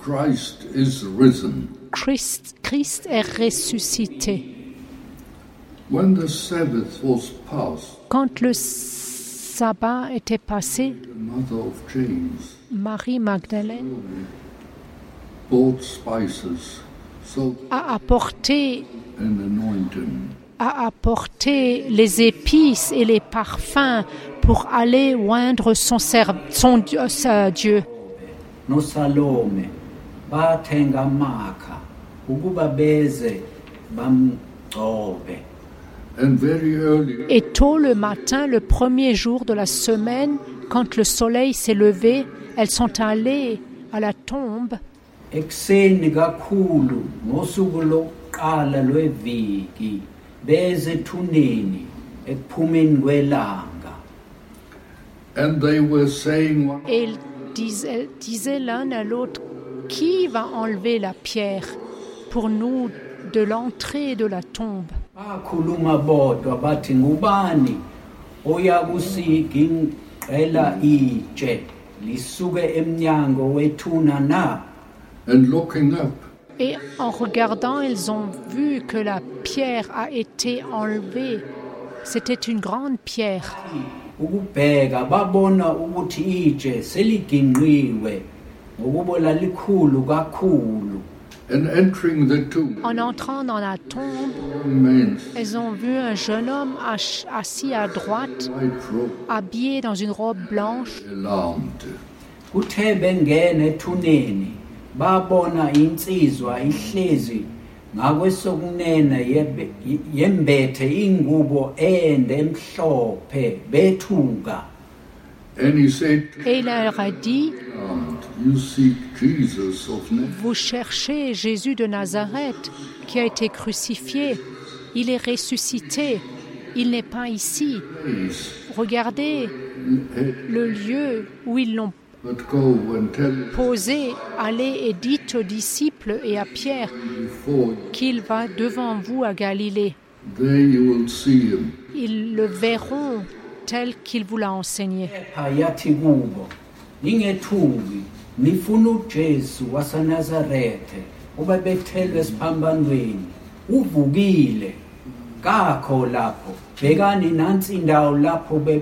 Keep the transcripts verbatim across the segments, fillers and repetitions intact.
Christ is risen. Christ, Christ est ressuscité. When the Sabbath was past, Quand le sabbat était passé, the mother of James Marie Magdalène bought spices, salt a apporté, and anointing. a apporté les épices et les parfums pour aller oindre son, ser- son Dieu, sa Dieu. No Salome bathenga amakha ukuba beze bamgcobe. And very early, Et tôt le matin, le premier jour de la semaine, quand le soleil s'est levé, elles sont allées à la tombe. Ekuseni kakhulu ngosuku lokuqala lweviki beze ethuneni ekuphumeni kwelanga. and they were saying one Et ils disaient, disaient l'un à l'autre, qui va enlever la pierre pour nous de l'entrée de la tombe? Bakhuluma bodwa bathi ngubani oyakusigingqela itshe lisuke emnyango wethuna na. and looking up, Et en regardant, ils ont vu que la pierre a été enlevée. C'était une grande pierre. Ukubheka babona ukuthi itshe seliginqiwe ngokuba lalikhulu kakhulu. and entering the tomb, En entrant dans la tombe, men elles ont vu un jeune homme ach- assis à droite, white robe, habillé dans une robe blanche. alarmed. Kuthe bengena ethuneni babona insizwa ihlezi ngakwesokunene yebe- yembethe ingubo ende emhlophe bethuka. And he said, Et il leur a dit, you seek Jesus of Nazareth. vous cherchez Jésus de Nazareth qui a été crucifié. Il est ressuscité. Il n'est pas ici. Regardez le lieu où ils l'ont But go and tell posé. Allez et dites aux disciples et à Pierre before qu'il va devant vous à Galilée. there you will see him. Ils le verront tel qu'il vous l'a enseigné. Kepha yathi kubo ningethuki nifuna uJesu waseNazarethe ubebethelwe esiphambanweni uvukile kakho lapho bhekani nansi indawo lapho be-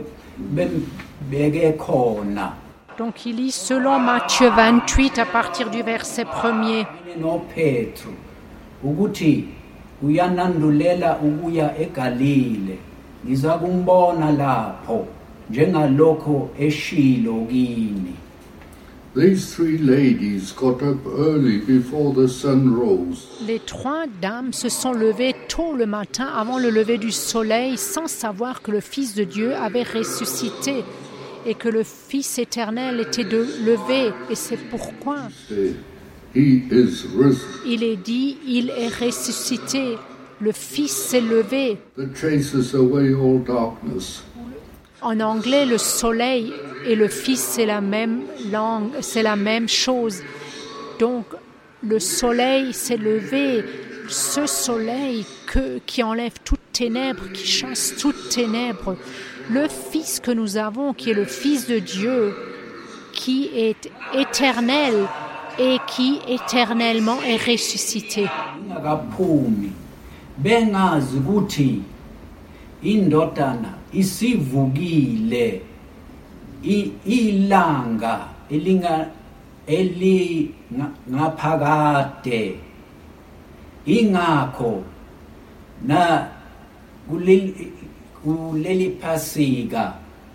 bembeke khona. Donc il lit selon Matthieu vingt-huit à partir du verset premier. noPetru ukuthi uyanandulela ukuya eGalile ngiza kumbona lapho njengalokho eshilo kini. These three ladies got up early before the sun rose. Les trois dames se sont levées tôt le matin avant le lever du soleil sans savoir que le Fils de Dieu avait ressuscité et que le Fils éternel était de levé. Et c'est pourquoi Say, he is risen. il est dit, il est ressuscité, le Fils s'est levé. That chases away all darkness. En anglais, le soleil et le Fils, c'est la même langue, c'est la même chose. Donc, le soleil s'est levé, ce soleil que, qui enlève toutes ténèbres, qui chasse toutes ténèbres. Le Fils que nous avons, qui est le Fils de Dieu, qui est éternel et qui éternellement est ressuscité. Ingakaphumi bengazi ukuthi indodana isivukile i- ilanga elinga elingaphakade ingakho na kuleli kuleli Pasika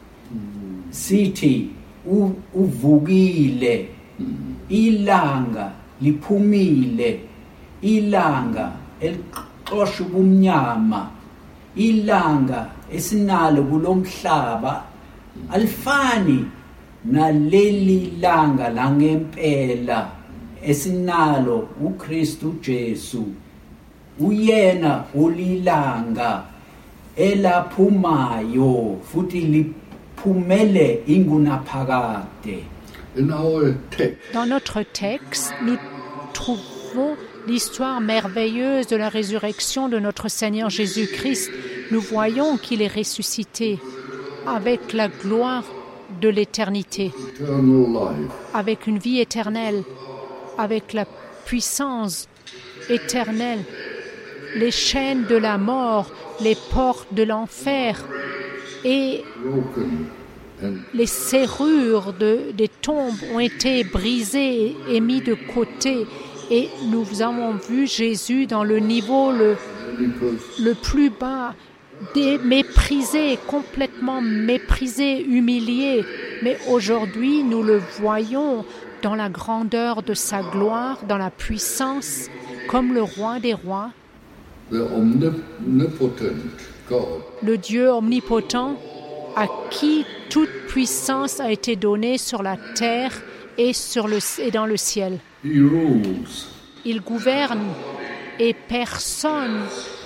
sithi u- uvukile ilanga liphumile ilanga elixosha ubumnyama ilanga esinalo kulomhlaba alifani naleli langa langempela esinalo uKristu Jesu uyena ulilanga elaphumayo futhi liphumele ingunaphakade. In our text, Dans notre texte, nous trouvons l'histoire merveilleuse de la résurrection de notre Seigneur Jésus-Christ. Nous voyons qu'il est ressuscité avec la gloire de l'éternité, eternal life. avec une vie éternelle. avec la puissance éternelle. Les chaînes de la mort, les portes de l'enfer et broken, and les serrures de, des tombes ont été brisées et mis de côté. Et nous avons vu Jésus dans le niveau le, le plus bas, dé- méprisé, complètement méprisé, humilié. Mais aujourd'hui, nous le voyons dans la grandeur de sa gloire, dans la puissance, comme le roi des rois, the omnipotent God, le Dieu omnipotent à qui toute puissance a été donnée sur la terre et, sur le, et dans le ciel. He rules. Il gouverne et personne,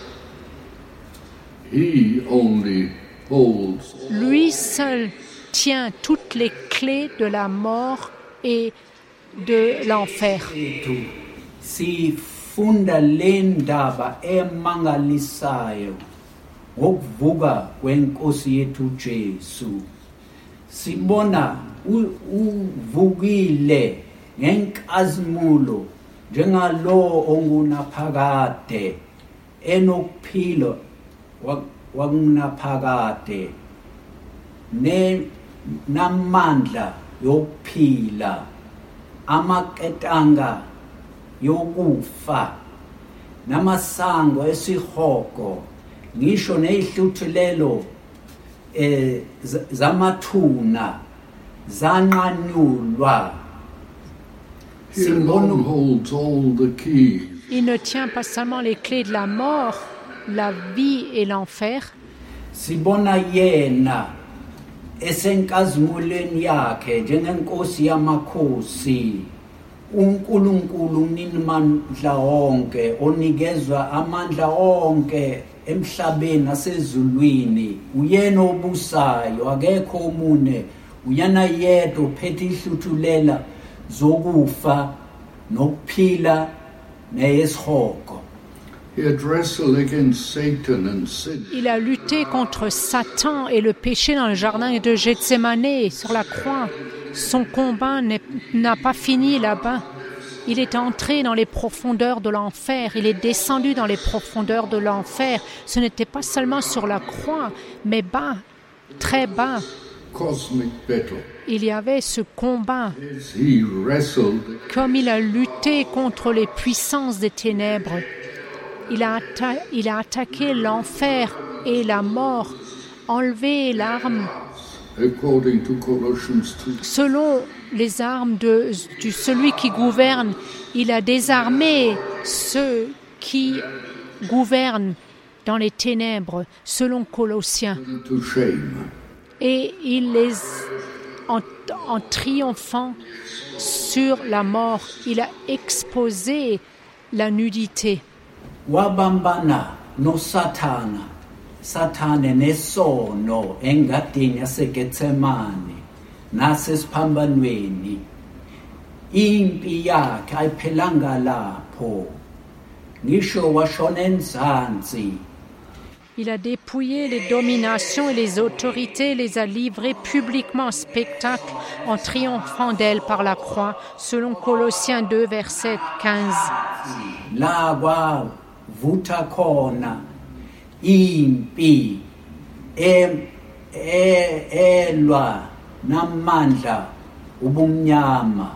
He only holds lui seul, tient toutes les clés de la mort et de l'enfer. Ethu sifunda le ndaba emangalisayo ngokuvuka kwenkosi yethu Jesu. Sibona u- uvukile ngenkazimulo njengalo ongunaphakade enokuphila wa- wakunaphakade ne namandla yokuphila amaketanga yokufa namasango esihoko ngisho nezihluthulelo eh z- zamathuna zanqanyulwa. He alone holds all the keys. Il ne tient pas seulement les clés de la mort, la vie et l'enfer. Sibona yena esenkazimulweni yakhe njengenkosi yamakhosi, uNkulunkulu umninimandla wonke onikezwa amandla onke emhlabeni nasezulwini. Uyena obusayo, akekho omune, uyena yedwa ophethe ihluthulela zokufa nokuphila neyesihoko. He had wrestled against Satan and sin. Il a lutté contre Satan et le péché dans le jardin de Gethsémane, sur la croix. Son combat n'est- n'a pas fini là-bas. Il est entré dans les profondeurs de l'enfer. Il est descendu dans les profondeurs de l'enfer. Ce n'était pas seulement sur la croix, mais bas, très bas. Cosmic battle. Il y avait ce combat. As he wrestled, Comme il a lutté contre les puissances des ténèbres, il a, atta- il a attaqué l'enfer et la mort, enlevé l'arme according to Colossians two. selon les armes de, de celui qui gouverne. Il a désarmé ceux qui gouvernent dans les ténèbres, selon Colossiens. To shame. Et il les, en, en triomphant sur la mort, il a exposé la nudité. Wabambana no Sathana, Sathane nesono engadini yaseGetsemane nasesiphambanweni. Impi yakhe ayiphelanga lapho, ngisho washona enzansi. Il a dépouillé les dominations et les autorités, les a livrées publiquement en spectacle en triomphant d'elles par la croix, selon Colossiens deux, verset quinze. La kwavuta khona impi em e- elwa namandla ubumnyama,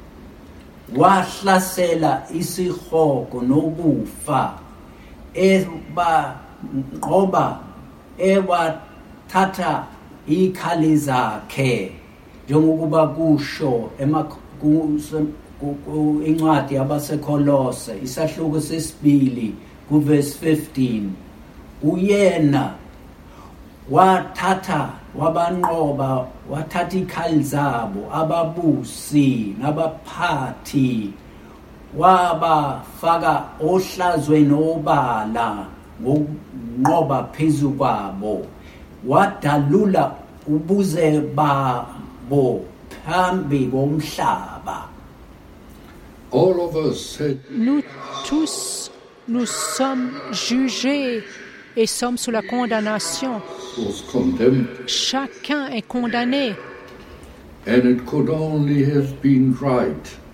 wahlasela isihoko nokufa, eba ngoba ewathatha ikhali zakhe, njengokuba kusho ema ku- ku- ku- incwadi yabaseKolose isahluko sesibili kuverse fifteen. Uyena wathatha wabanqoba, wathatha ikhali zabo ababusi nabaphathi, wabafaka ohlazweni obala ngokunqoba phezu kwabo, wadalula ubuze babo phambi komhlaba. All of us had Nous tous, nous sommes jugés et sommes sous la condamnation. was condemned, Chacun est condamné. and it could only have been right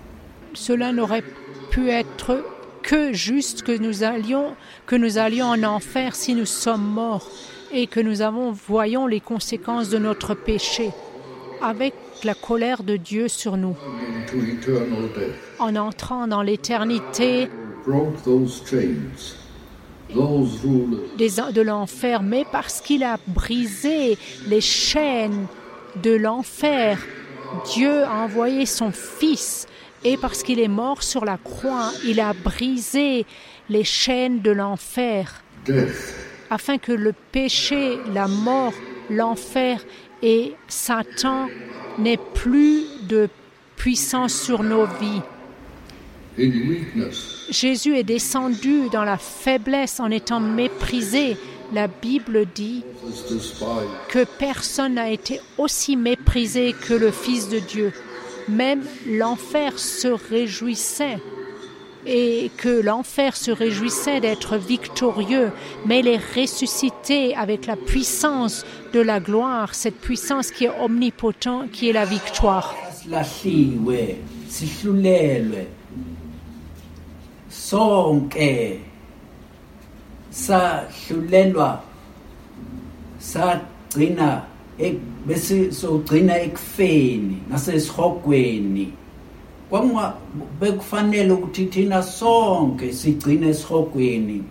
cela n'aurait pu être que juste que nous allions, que nous allions en enfer si nous sommes morts et que nous avons, voyons les conséquences de notre péché avec la colère de Dieu sur nous. into eternal death. En entrant dans l'éternité Broke those chains, those rulers. des, de l'enfer, mais parce qu'il a brisé les chaînes de l'enfer, Dieu a envoyé son Fils, et parce qu'il est mort sur la croix, il a brisé les chaînes de l'enfer, Death, afin que le péché, la mort, l'enfer et Satan n'aient plus de puissance sur nos vies. in weakness, Jésus est descendu dans la faiblesse en étant méprisé. La Bible dit was despised. que personne n'a été aussi méprisé que le Fils de Dieu. Même l'enfer se réjouissait et que l'enfer se réjouissait d'être victorieux, mais il est ressuscité avec la puissance de la gloire, cette puissance qui est omnipotente, qui est la victoire. Silahliwe, sihlulelwe. Sonke sahlulelwa sagcina ek bese sogcina ekufeni nasesihogweni. Kwamwa bekufanele ukuthi thina sonke sigcine esihogweni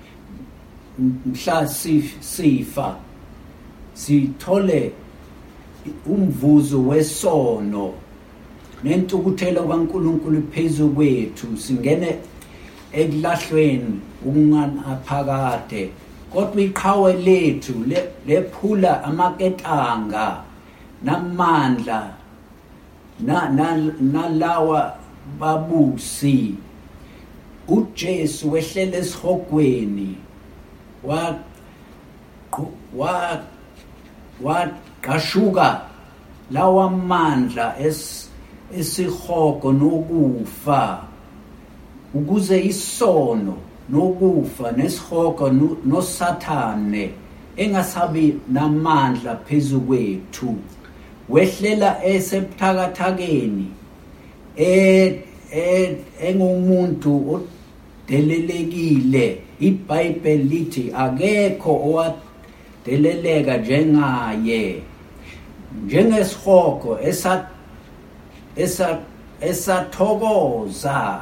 mhla sifa sithole umvuzo wesono nentukuthelo kaNkulunkulu phezulu kwethu singene ekulahlweni unganaphakade kodwa iqhawe lethu lephula amaketanga namandla na nalawa babusi uJesu wehlele esihogweni wa wa waqashuka lawa mandla es esihogo nokufa ukuze isono nokufa nesihogo nosathane engasabi namandla phezulu kwethu wehlela esebuthakathakeni e engumuntu odelelekile. iBhayibheli lithi akekho owadeleleka njengaye, njengesihogo esa esa esathokoza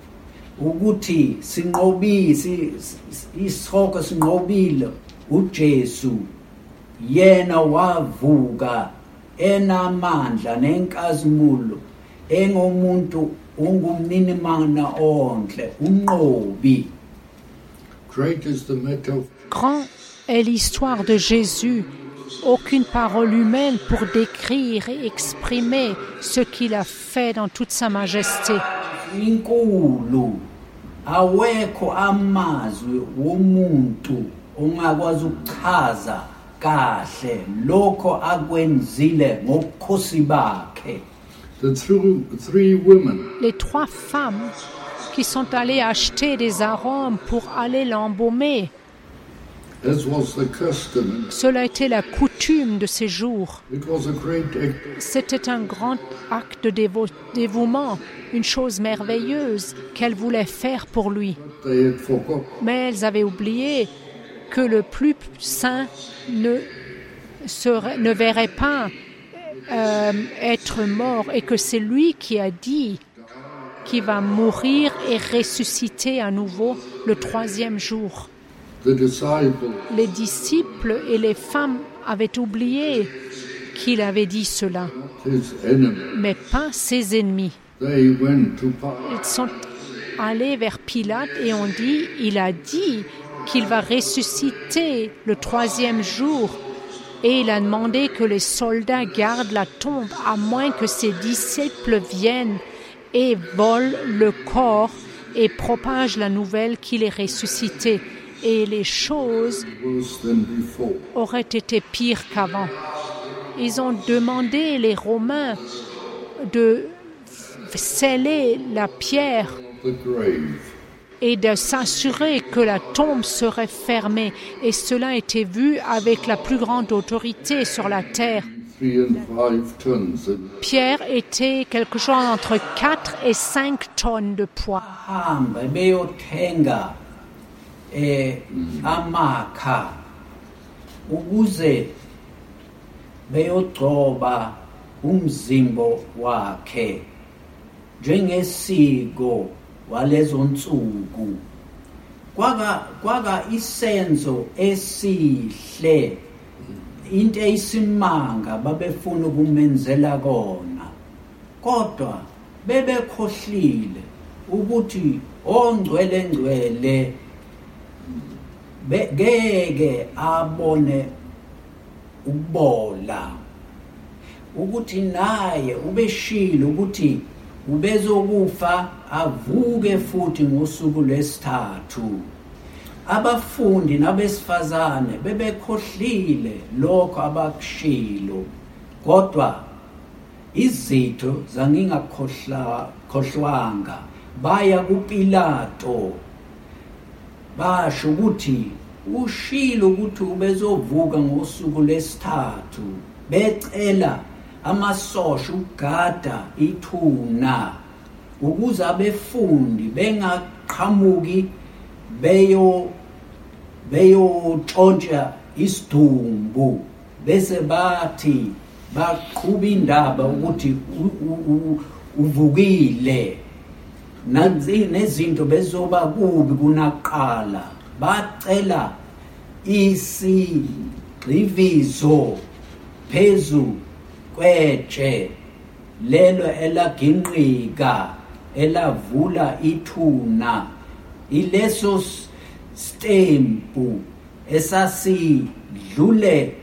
ukuthi sinqobisi isihogo sinqobile uJesu, yena wavuka enamandla nenkazimulo engomuntu ungumninimana onhle unqobi. Great is the metaphor. Grand est l'histoire de Jésus. Aucune parole humaine pour décrire et exprimer ce qu'il a fait dans toute sa majesté. Inkulu awekho amazwi womuntu ongakwazi ukuchaza kahle lokho akwenzile ngobukhosi bakhe. The three, three women Les trois femmes qui sont allées acheter des arômes pour aller l'embaumer, as was the custom. cela était la coutume de ces jours. It was a great act. C'était un grand acte de dévo- dévouement, une chose merveilleuse qu'elles voulaient faire pour lui. They had forgotten. Mais elles avaient oublié que le plus saint ne, serait, ne verrait pas euh, être mort et que c'est lui qui a dit qu'il va mourir et ressusciter à nouveau le troisième jour. The disciples Les disciples et les femmes avaient oublié qu'il avait dit cela, his enemy. mais pas ses ennemis. They went to Pilate. Ils sont allés vers Pilate et ont dit, il a dit qu'il va ressusciter le troisième jour. Et il a demandé que les soldats gardent la tombe à moins que ses disciples viennent et volent le corps et propagent la nouvelle qu'il est ressuscité. Et les choses Worse than before. auraient été pires qu'avant. Ils ont demandé, les Romains, de sceller la pierre The grave. et de s'assurer que la tombe serait fermée. Et cela a été vu avec la plus grande autorité sur la terre. three and five tons. Pierre était quelque chose entre quatre et cinq tonnes de poids. Hamba beyothenga eh amakha ukuze beyogcoba umzimbo wakhe njengesiko walezo nsuku. Kwaga kwaga isenzo esihle into eyisimanga babefuna ukumenzela kona, kodwa bebekhohlile ukuthi ongcwele ngcwele ngeke abone ukubola, ukuthi naye ubeshilo ukuthi ubezokufa avuke futhi ngosuku lwesithathu. Abafundi nabesifazane bebekhohlile lokho abakushilo, kodwa izitho zangingakhohlwa khohlwanga. Baya kuPilato basho ukuthi ushilo ukuthi ubezovuka ngosuku lwesithathu. Becela amasosha ugada ithuna ukuze abefundi bengaqhamuki beyo beyo tshontsha isidumbu bese bathi baqhuba indaba ukuthi uvukile nezinto bezoba kubi kunaqala. Bacela isigxivizo phezu kwetshe lelo elaginqika elavula ithuna, ileso stempu esasidlule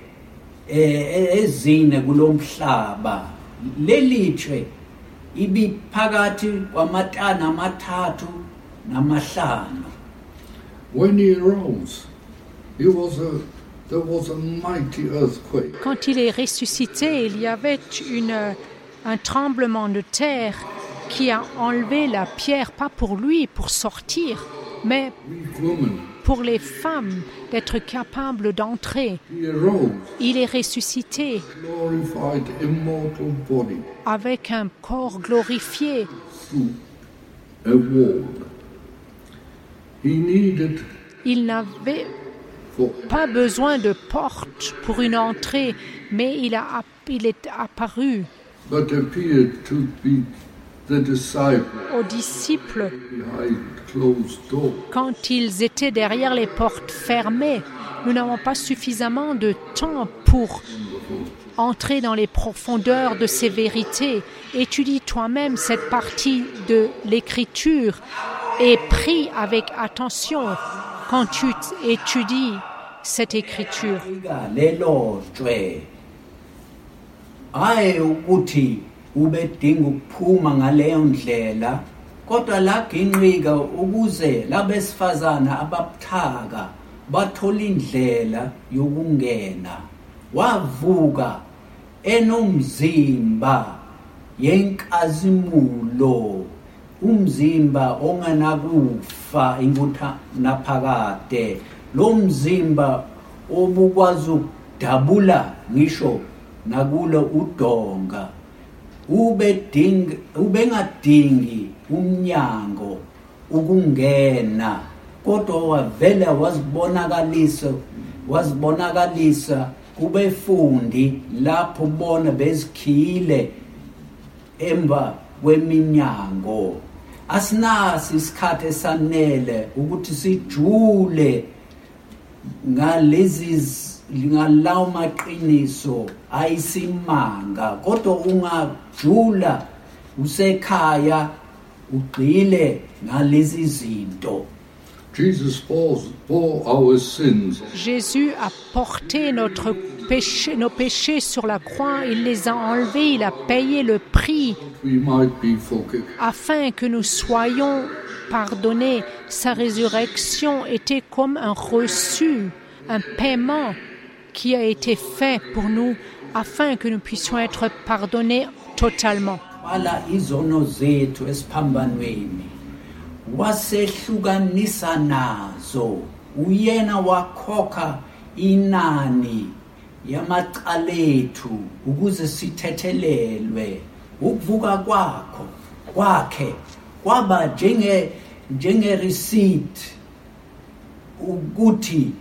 ezine kulomhlaba. Lelithwe ibiphakathi kwamatana amathathu namahlanu. When he rose, he was a there was a mighty earthquake. Quand il est ressuscité, il y avait une, un tremblement de terre qui a enlevé la pierre, pas pour lui, pour sortir, mais pour les femmes d'être capables d'entrer. Il est ressuscité avec un corps glorifié. Il n'avait pas besoin de porte pour une entrée, mais il, a, il est apparu aux disciples quand ils étaient derrière les portes fermées. Nous n'avons pas suffisamment de temps pour entrer dans les profondeurs de ces vérités. Étudie toi-même cette partie de l'Écriture et prie avec attention quand tu étudies cette Écriture. Ubedinga ukuphuma ngaleyo ndlela, kodwa laginqika ukuze labesifazana ababuthaka bathola indlela yokungena. Wavuka enomzimba yenkazimulo, umzimba ongenakufa inkutha naphakade, lo mzimba obukwazi ukudabula ngisho nakulo udonga. Ubedinga ubengadingi umnyango ukungena, kodwa wavela wazibonakalisa wazibonakalisa kubefundi lapho bona bezikhile emva kweminyango. Asinasi isikhathi esanele ukuthi sijule ngalezi ngalawo maqiniso ayisimanga, kodwa ungajula usekhaya ugcile ngalezi zinto. Jesus bore our sins. Jésus a porté notre péché, nos péchés sur la croix, il les a enlevés, il a payé le prix afin que nous soyons pardonnés. Sa résurrection était comme un reçu, un paiement qui a été fait pour nous afin que nous puissions être pardonnés totalement. Wasehlukanisa nazo, uyena wakhokha inani yamacala ethu ukuze sithethelelwe. Ukuvuka kwakho kwakhe kwaba njenge njenge receipt ukuthi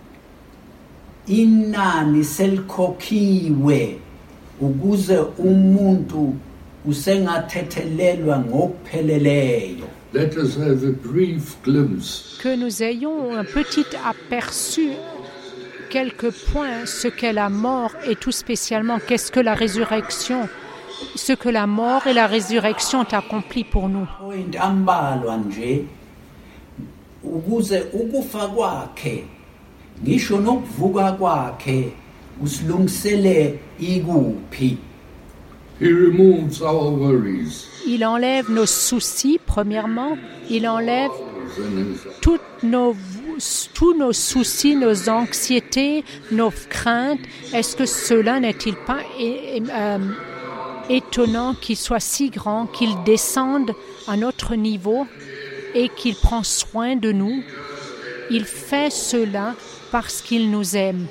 inani selikhokhiwe ukuze umuntu usengathethelelwa ngokupheleleyo. Let us have a brief glimpse. Que nous ayons un petit aperçu, quelques points, ce qu'est la mort et tout spécialement qu'est-ce que la résurrection, ce que la mort et la résurrection ont accompli pour nous. Ambalwa nje ukuze ukufa kwakhe ngisho nokuvuka kwakhe usilungisele ikuphi. He removes our worries. Il enlève nos soucis, premièrement. Il enlève toutes nos, tous nos soucis, nos anxiétés, nos craintes. Est-ce que cela n'est-il pas é, é, euh, étonnant qu'il soit si grand, qu'il descende à notre niveau et qu'il prend soin de nous? Il fait cela parce qu'il nous aime.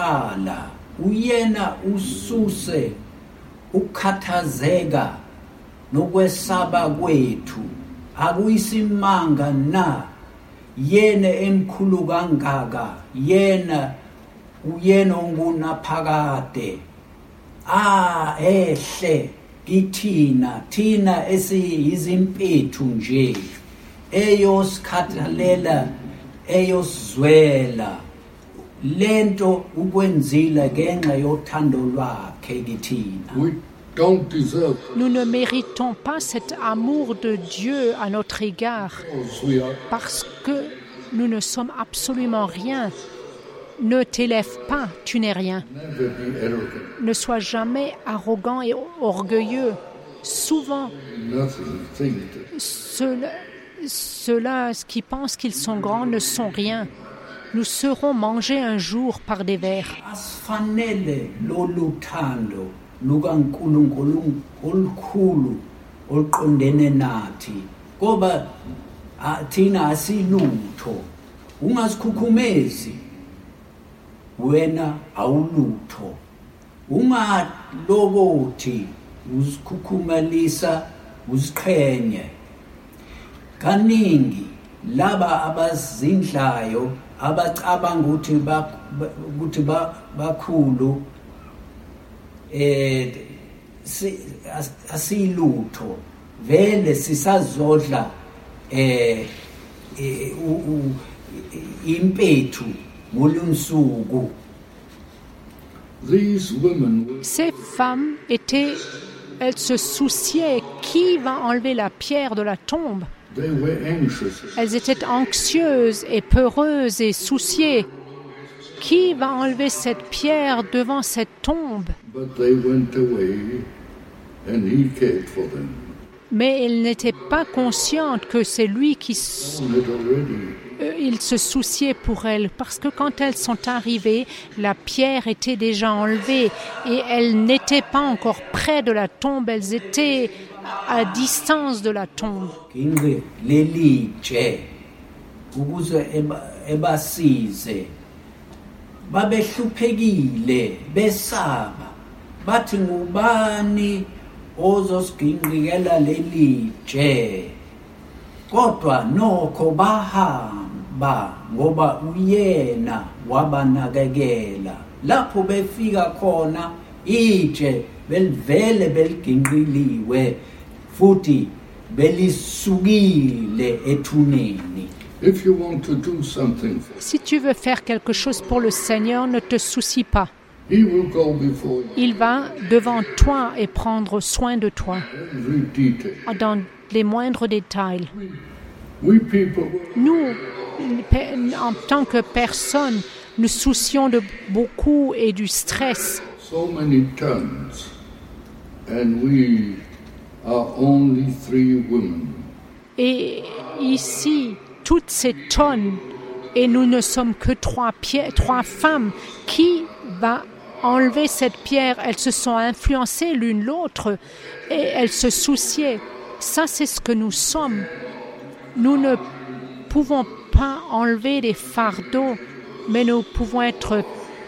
Ukhathazeka nokwesaba kwethu akuyisimanga na yena emkhulu kangaka yena uyena ongunaphakade ah ehle kithina thina esiyizimpethu nje eyosikhathalela eyosizwela lento ukwenzile ngenxa yothando lwakhe kithina. We don't deserve. Nous ne méritons pas cet amour de Dieu à notre égard parce que nous ne sommes absolument rien. Ne t'élève pas, tu n'es rien. Ne sois jamais arrogant et orgueilleux. Souvent, ceux-là, ceux-là qui pensent qu'ils sont grands ne sont rien. Nous serons mangés un jour par des vers. Asifanele loluthando lukaNkulunkulu olukhulu oluqondene nathi ngoba thina asilutho. Ungasikhukhumezi wena awulutho. Ungalobothi usikhukhumalisa usiqhenye. Kaningi laba abazindlayo abacabanga ukuthi ukuthi bakhulu eh asilutho vele sisazodla eh impethu ngolunsuku. These women, ces femmes étaient, elles se souciaient qui va enlever la pierre de la tombe. they were anxious. Elles étaient anxieuses et peureuses et souciées. Qui va enlever cette pierre devant cette tombe? But they went away and he cared for them. Mais elles n'étaient pas conscientes que c'est lui qui... Known it already. Euh, il se souciait pour elles, parce que quand elles sont arrivées, la pierre était déjà enlevée et elles n'étaient pas encore près de la tombe, elles étaient à distance de la tombe. Babehluphekile besaba bathi ngubani ozosgingqikela leli je kodwa nokho bahamba ngoba uyena wabanakekela lapho befika khona ije belivele beligingqiliwe futhi belisukile ethuneni. If you want to do something for Si tu veux faire quelque chose pour le Seigneur, ne te soucie pas. He will go before you. Il va devant toi et prendre soin de toi Every detail. dans les moindres détails. We people, Nous, en tant que personnes, nous soucions de beaucoup et du stress. so many tons, and we are only three women. Et ici, toutes ces tonnes, et nous ne sommes que trois, pierres, trois femmes. Qui va enlever cette pierre? Elles se sont influencées l'une l'autre et elles se souciaient. Ça, c'est ce que nous sommes. Nous ne pouvons pas enlever des fardeaux, mais nous pouvons être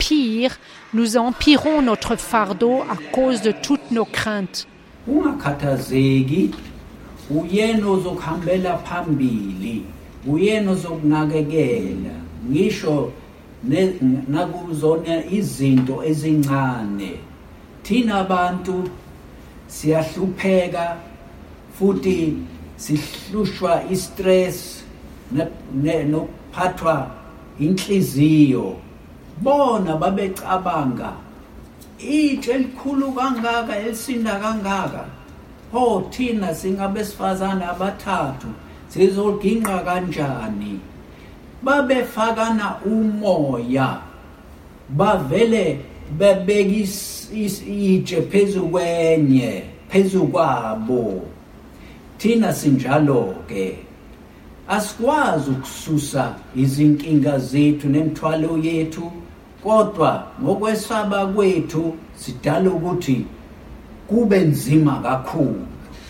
empire, nous empirons notre fardeau à cause de toutes nos craintes. Ungakhathazeki, uyena ozokuhambela phambili, uyena ozokunakekela, ngisho nakuzona izinto ezincane. Thina abantu siyahlupheka futhi sihlushwa istress nokuphathwa inhliziyo. Bona babecabanga itshe elikhulu kangaka elisinda kangaka, ho thina singabesifazane abathathu sizoginqa kanjani. Babefakana umoya, bavele bebeka itshe phezu kwenye, phezu kwabo. Thina sinjalo ke, asikwazi ukususa izinkinga zethu nemithwalo yethu, kodwa ngokwesaba kwethu sidala ukuthi kube nzima kakhulu.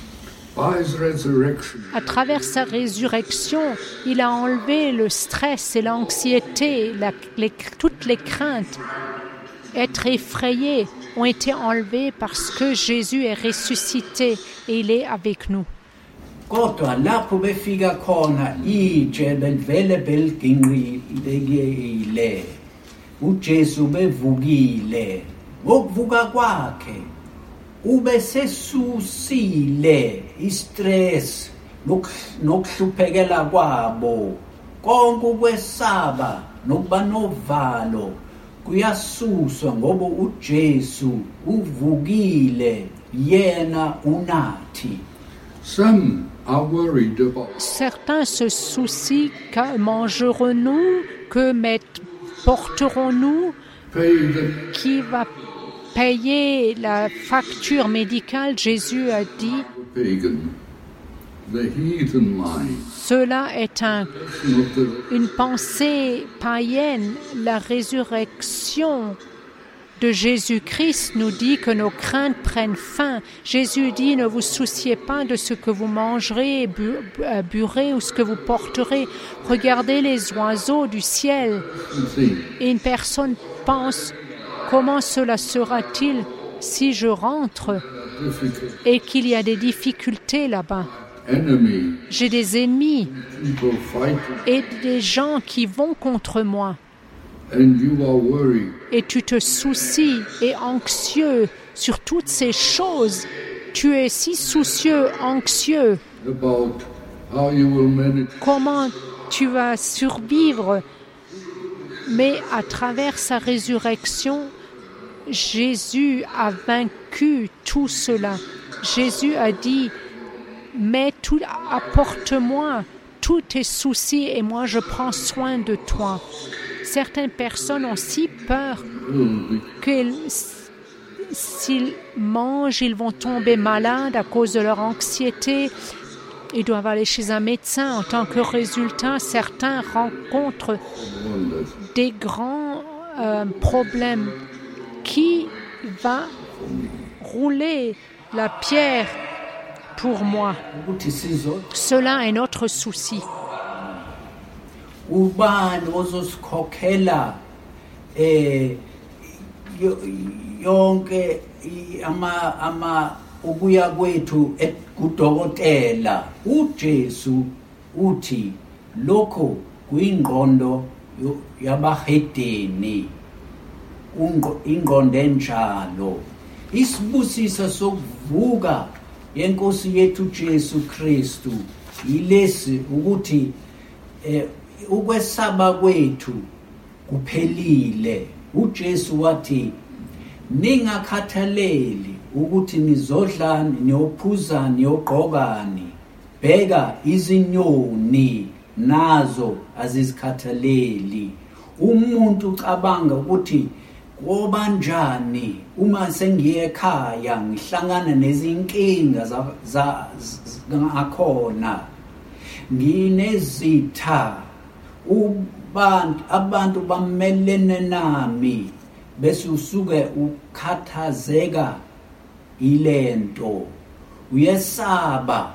À travers sa résurrection, il a enlevé le stress et l'anxiété, la, les, toutes les craintes. Être effrayés ont été enlevés parce que Jésus est ressuscité et il est avec nous. Kodwa lapho befika khona itshe belivele beliginqile, uJesu bevukile. Ngokuvuka kwakhe ube sesusile istress nokuhluphekela kwabo, konke ukwesaba nokuba novalo kuyasuswa ngoba uJesu uvukile, yena unathi. Some are worried about Certains se soucient que mangerons-nous, que met- porterons-nous, paying the qui va payer la facture médicale. Jésus a dit, pagan, the heathen mind. cela est un, Of the une pensée païenne. La résurrection de Jésus-Christ nous dit que nos craintes prennent fin. Jésus dit, ne vous souciez pas de ce que vous mangerez, bu- euh, burez ou ce que vous porterez. Regardez les oiseaux du ciel. thing. Et une personne pense, comment cela sera-t-il si je rentre Difficult et qu'il y a des difficultés là-bas? enemy, J'ai des ennemis people fighting, et des gens qui vont contre moi. and you are worried. Et tu te soucies et anxieux sur toutes ces choses. Tu es si soucieux, anxieux. About how you will manage. Comment tu vas survivre? Mais à travers sa résurrection, Jésus a vaincu tout cela. Jésus a dit, mais tout, apporte-moi tous tes soucis et moi je prends soin de toi. Certaines personnes ont si peur que s'ils mangent, ils vont tomber malades à cause de leur anxiété. Ils doivent aller chez un médecin. En tant que résultat, certains rencontrent des grands euh, problèmes. Qui va rouler la pierre pour moi? Ukuthi sizo Cela est notre souci. ubani ozosikhokhela eh yo- yonke i- ama ama ukuya kwethu ekudokotela. uJesu uthi lokho kuyingqondo yo- yabahedeni, ungqo- ingqondo enjalo. Isibusiso sokuvuka yenkosi yethu Jesu Kristu yilesi ukuthi eh ukwesaba kwethu kuphelile. uJesu wathi ningakhathaleli ukuthi nizodlani, niyophuzani, niyogqokani. Bheka izinyoni nazo azizikhathaleli. Umuntu ucabanga ukuthi kobanjani uma sengiye ekhaya ngihlangana nezinkinga za- za- z- ngakhona, nginezitha, ubantu abantu bamelene nami, bese usuke ukhathazeka ilento, uyesaba,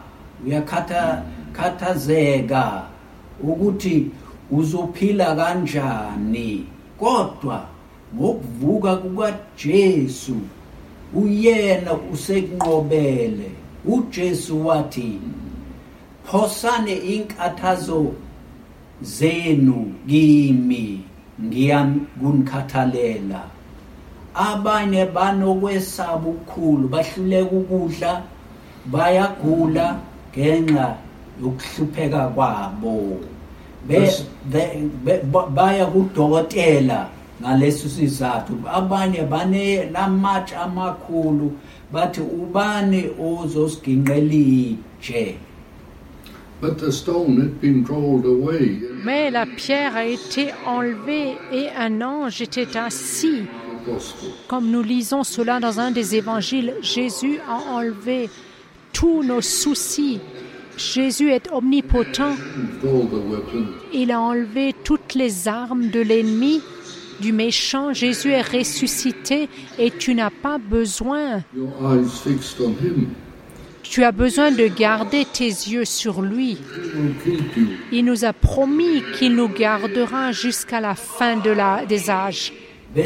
uyakhathazeka ukuthi uzophila kanjani. Kodwa ngokuvuka kukaJesu uyena usekunqobele. uJesu wathi phosane inkathazo zenu kimi ngiyakunikhathalela. Abanye banokwesaba ukukhulu bahluleka ukudla bayagula ngenxa yokuhlupheka kwabo be baya kudokotela ngaleso sizathu. Abanye bane namatshe amakhulu bathi ubani ozosiginqela itshe. But the stone had been rolled away. Mais la pierre a été enlevée et un ange était assis. Comme nous lisons cela dans un des évangiles, Jésus a enlevé tous nos soucis. Jésus est omnipotent. Il a enlevé toutes les armes de l'ennemi, du méchant. Jésus est ressuscité et tu n'as pas besoin. Tu as besoin de garder tes yeux sur lui. Il nous a promis qu'il nous gardera jusqu'à la fin de la, des âges.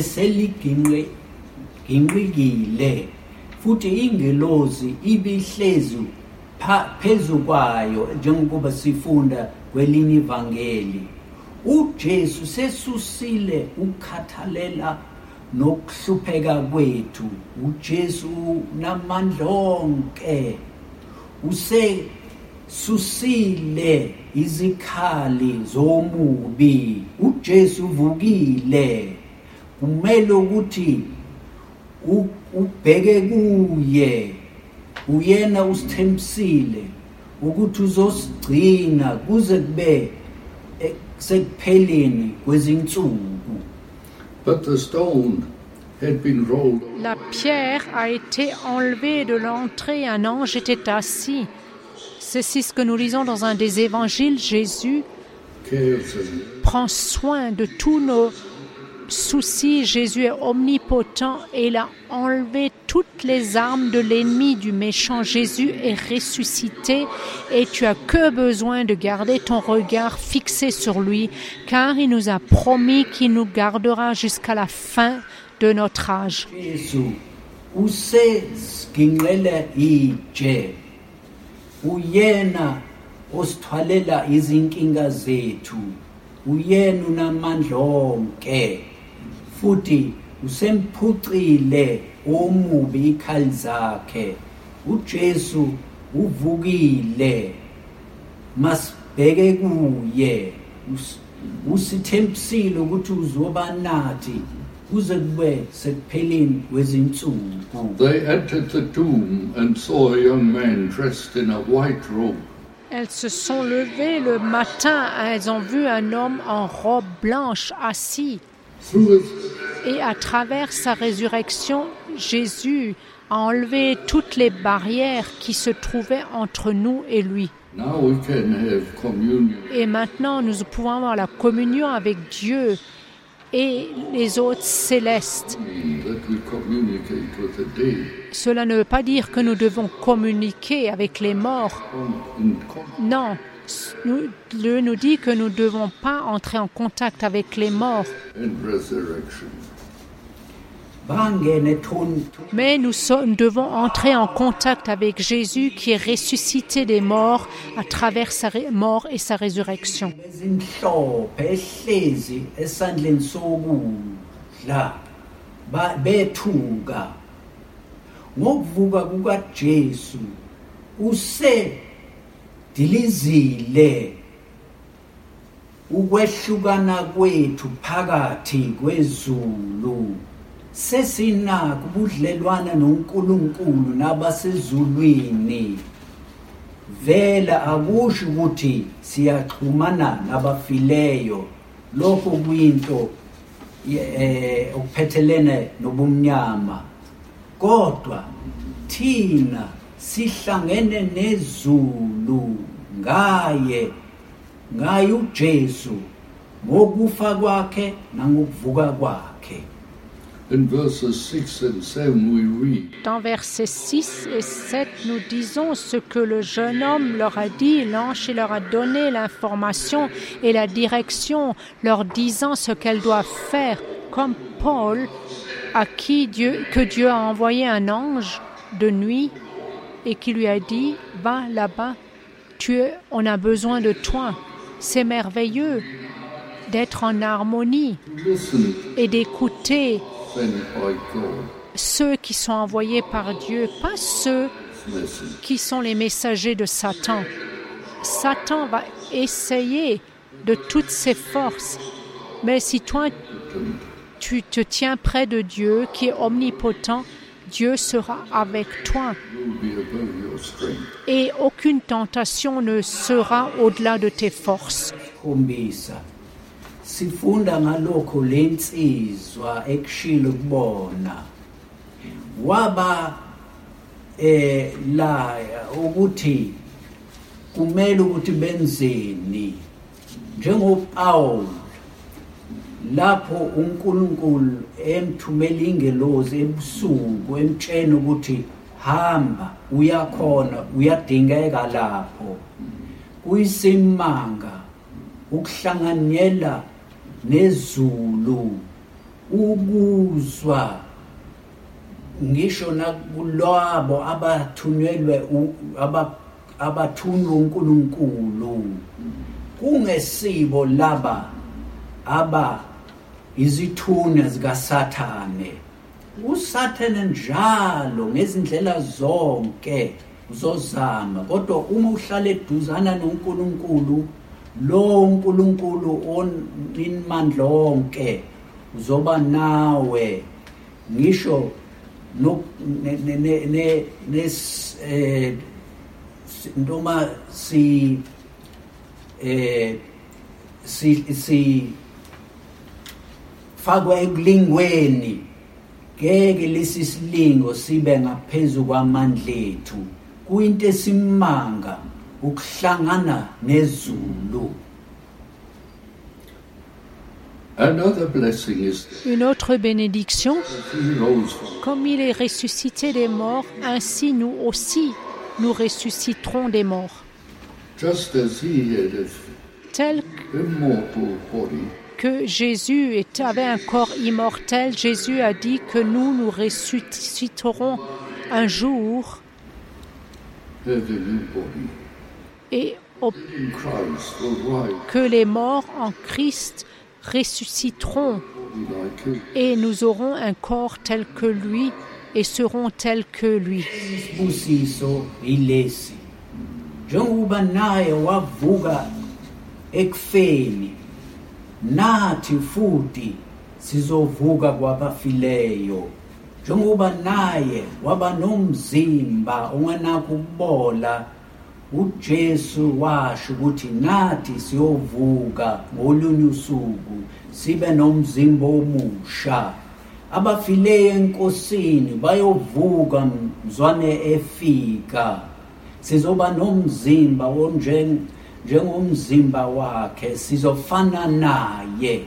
Futhi ingelozi ibihlezi phezu kwayo njengoba sifunda kwelinye ivangeli. uJesu sesusile ukukhathalela nokuhlupheka kwethu. uJesu namandla onke usesusile izikhali zomubi. uJesu uvukile. Kumele ukuthi ubheke kuye. Uyena usithembisile ukuthi uzosigcina kuze kube sekupheleni kwezinsuku. But the stone had been rolled away. La pierre a été enlevée de l'entrée. Un ange était assis. C'est ce que nous lisons dans un des évangiles. Jésus prend soin de tous nos soucis. Jésus est omnipotent et il a enlevé toutes les armes de l'ennemi, du méchant. Jésus est ressuscité et tu as que besoin de garder ton regard fixé sur lui, car il nous a promis qu'il nous gardera jusqu'à la fin de notre âge. Uyena osithwalela izinkinga zethu. Uyena unamandla onke. Futhi usemphucile omubi ikhali zakhe. uJesu uvukile. Masibheke kuye. Usithembisile ukuthi uzoba nathi kuze kube sekupheleni kwezinsuku. They entered the tomb and saw a young man dressed in a white robe. Elles se sont levées le matin, elles ont vu un homme en robe blanche assis. Et à travers sa résurrection, Jésus a enlevé toutes les barrières qui se trouvaient entre nous et lui. Now we can have communion. Et maintenant, nous pouvons avoir la communion avec Dieu et les autres célestes. That we communicate with the dead. Cela ne veut pas dire que nous devons communiquer avec les morts. Non, nous, Dieu nous dit que nous ne devons pas entrer en contact avec les morts. And resurrection. Mais nous, so- nous devons entrer en contact avec Jésus qui est ressuscité des morts à travers sa ré- mort et sa résurrection. Ezimhlophe ehlezi esandleni sokudla ba- bethuka ngokuvuka kukaJesu usedilizile ukwehlukana kwethu phakathi kwezulu. Sesinakho ubudlelwana noNkulunkulu nabasezulwini. Vela akusho ukuthi siyaxhumana nabafileyo. Lokho kuyinto eh okuphethelene nobumnyama. Kodwa thina sihlangene nezulu ngaye ngaye uJesu ngokufa kwakhe nangokuvuka kwakhe. In verses six and seven we read, Dans versets six et sept, nous disons ce que le jeune homme leur a dit. L'ange leur a donné l'information et la direction, leur disant ce qu'elles doivent faire. comme Paul, à qui Dieu, que Dieu a envoyé un ange de nuit et qui lui a dit « Va là-bas, tu es, on a besoin de toi. » C'est merveilleux d'être en harmonie et d'écouter ceux qui sont envoyés par Dieu, pas ceux qui sont les messagers de Satan. Satan va essayer de toutes ses forces, mais si toi, tu te tiens près de Dieu, qui est omnipotent, Dieu sera avec toi. Et aucune tentation ne sera au-delà de tes forces. Sifunda ngalokho lensizwa ekushilo kubona waba eh la ukuthi kumele ukuthi benzeni njengoPaul lapho uNkulunkulu emthumela ingelozi ebusuku emtshela ukuthi hamba uyakhona uyadingeka lapho kuyisimanga ukuhlanganyela nezulu ukuzwa ngisho nakulabo abathunyelwe abathunywa uNkulunkulu kungesibo laba aba izithunywa zikaSathane. uSathane njalo ngezindlela zonke uzozama, kodwa uma uhlala eduzana noNkulunkulu, lo uNkulunkulu onimandla onke uzoba nawe. Ngisho no ne ne ne eh noma si eh si si fagwa ekulingweni ngeke lesi silingo sibe ngaphezulu kwamandla ethu. Kuyinto esimanga ukuhlangana nezulu. Another blessing is une autre bénédiction, comme il est ressuscité des morts, ainsi nous aussi nous ressusciterons des morts. Just as he had a Tel immortal body, que Jésus avait un corps immortel, Jésus a dit que nous nous ressusciterons un jour have a new body. et au- In Christ will rise que les morts en Christ ressusciteront like him. et nous aurons un corps tel que lui et serons tels que lui. Isibusiso ilesi njengoba naye wavuka ekufeni, nathi futhi sizovuka kwabafileyo. Njengoba naye waba nomzimba onganakho ukubola, uJesu washo ukuthi nathi siyovuka ngolunye usuku sibe nomzimba omusha. Abafileyo enkosini bayovuka mzwane efika, sizoba nomzimba onjeng njengomzimba wakhe, sizofana naye.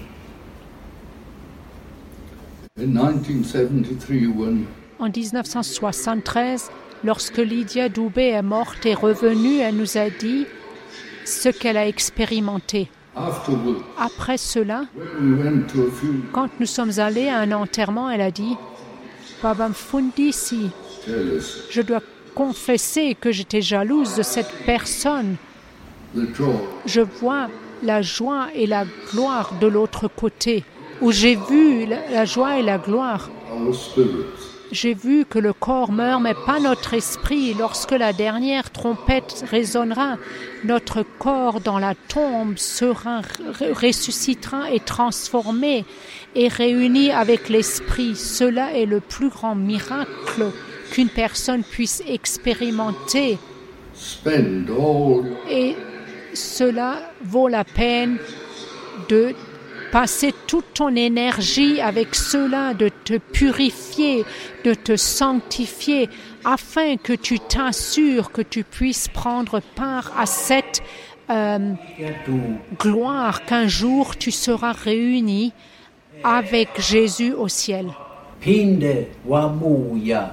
In nineteen seventy-three, when En dix-neuf cent soixante-treize, lorsque Lydia Doubé est morte et revenue, elle nous a dit ce qu'elle a expérimenté. afterward, Après cela, when we went to a few quand nous sommes allés à un enterrement, elle a dit « Baba Mfundisi, jealous, je dois confesser que j'étais jalouse de cette personne. the joy Je vois la joie et la gloire de l'autre côté, où j'ai vu la, la joie et la gloire. our spirits J'ai vu que le corps meurt, mais pas notre esprit. Lorsque la dernière trompette résonnera, notre corps dans la tombe sera, ressuscitera et transformé et réuni avec l'esprit. Cela est le plus grand miracle qu'une personne puisse expérimenter. spend all your Et cela vaut la peine de passer toute ton énergie avec cela, de te purifier, de te sanctifier, afin que tu t'assures que tu puisses prendre part à cette euh, gloire, qu'un jour tu seras réuni avec Jésus au ciel. Phinde wabuya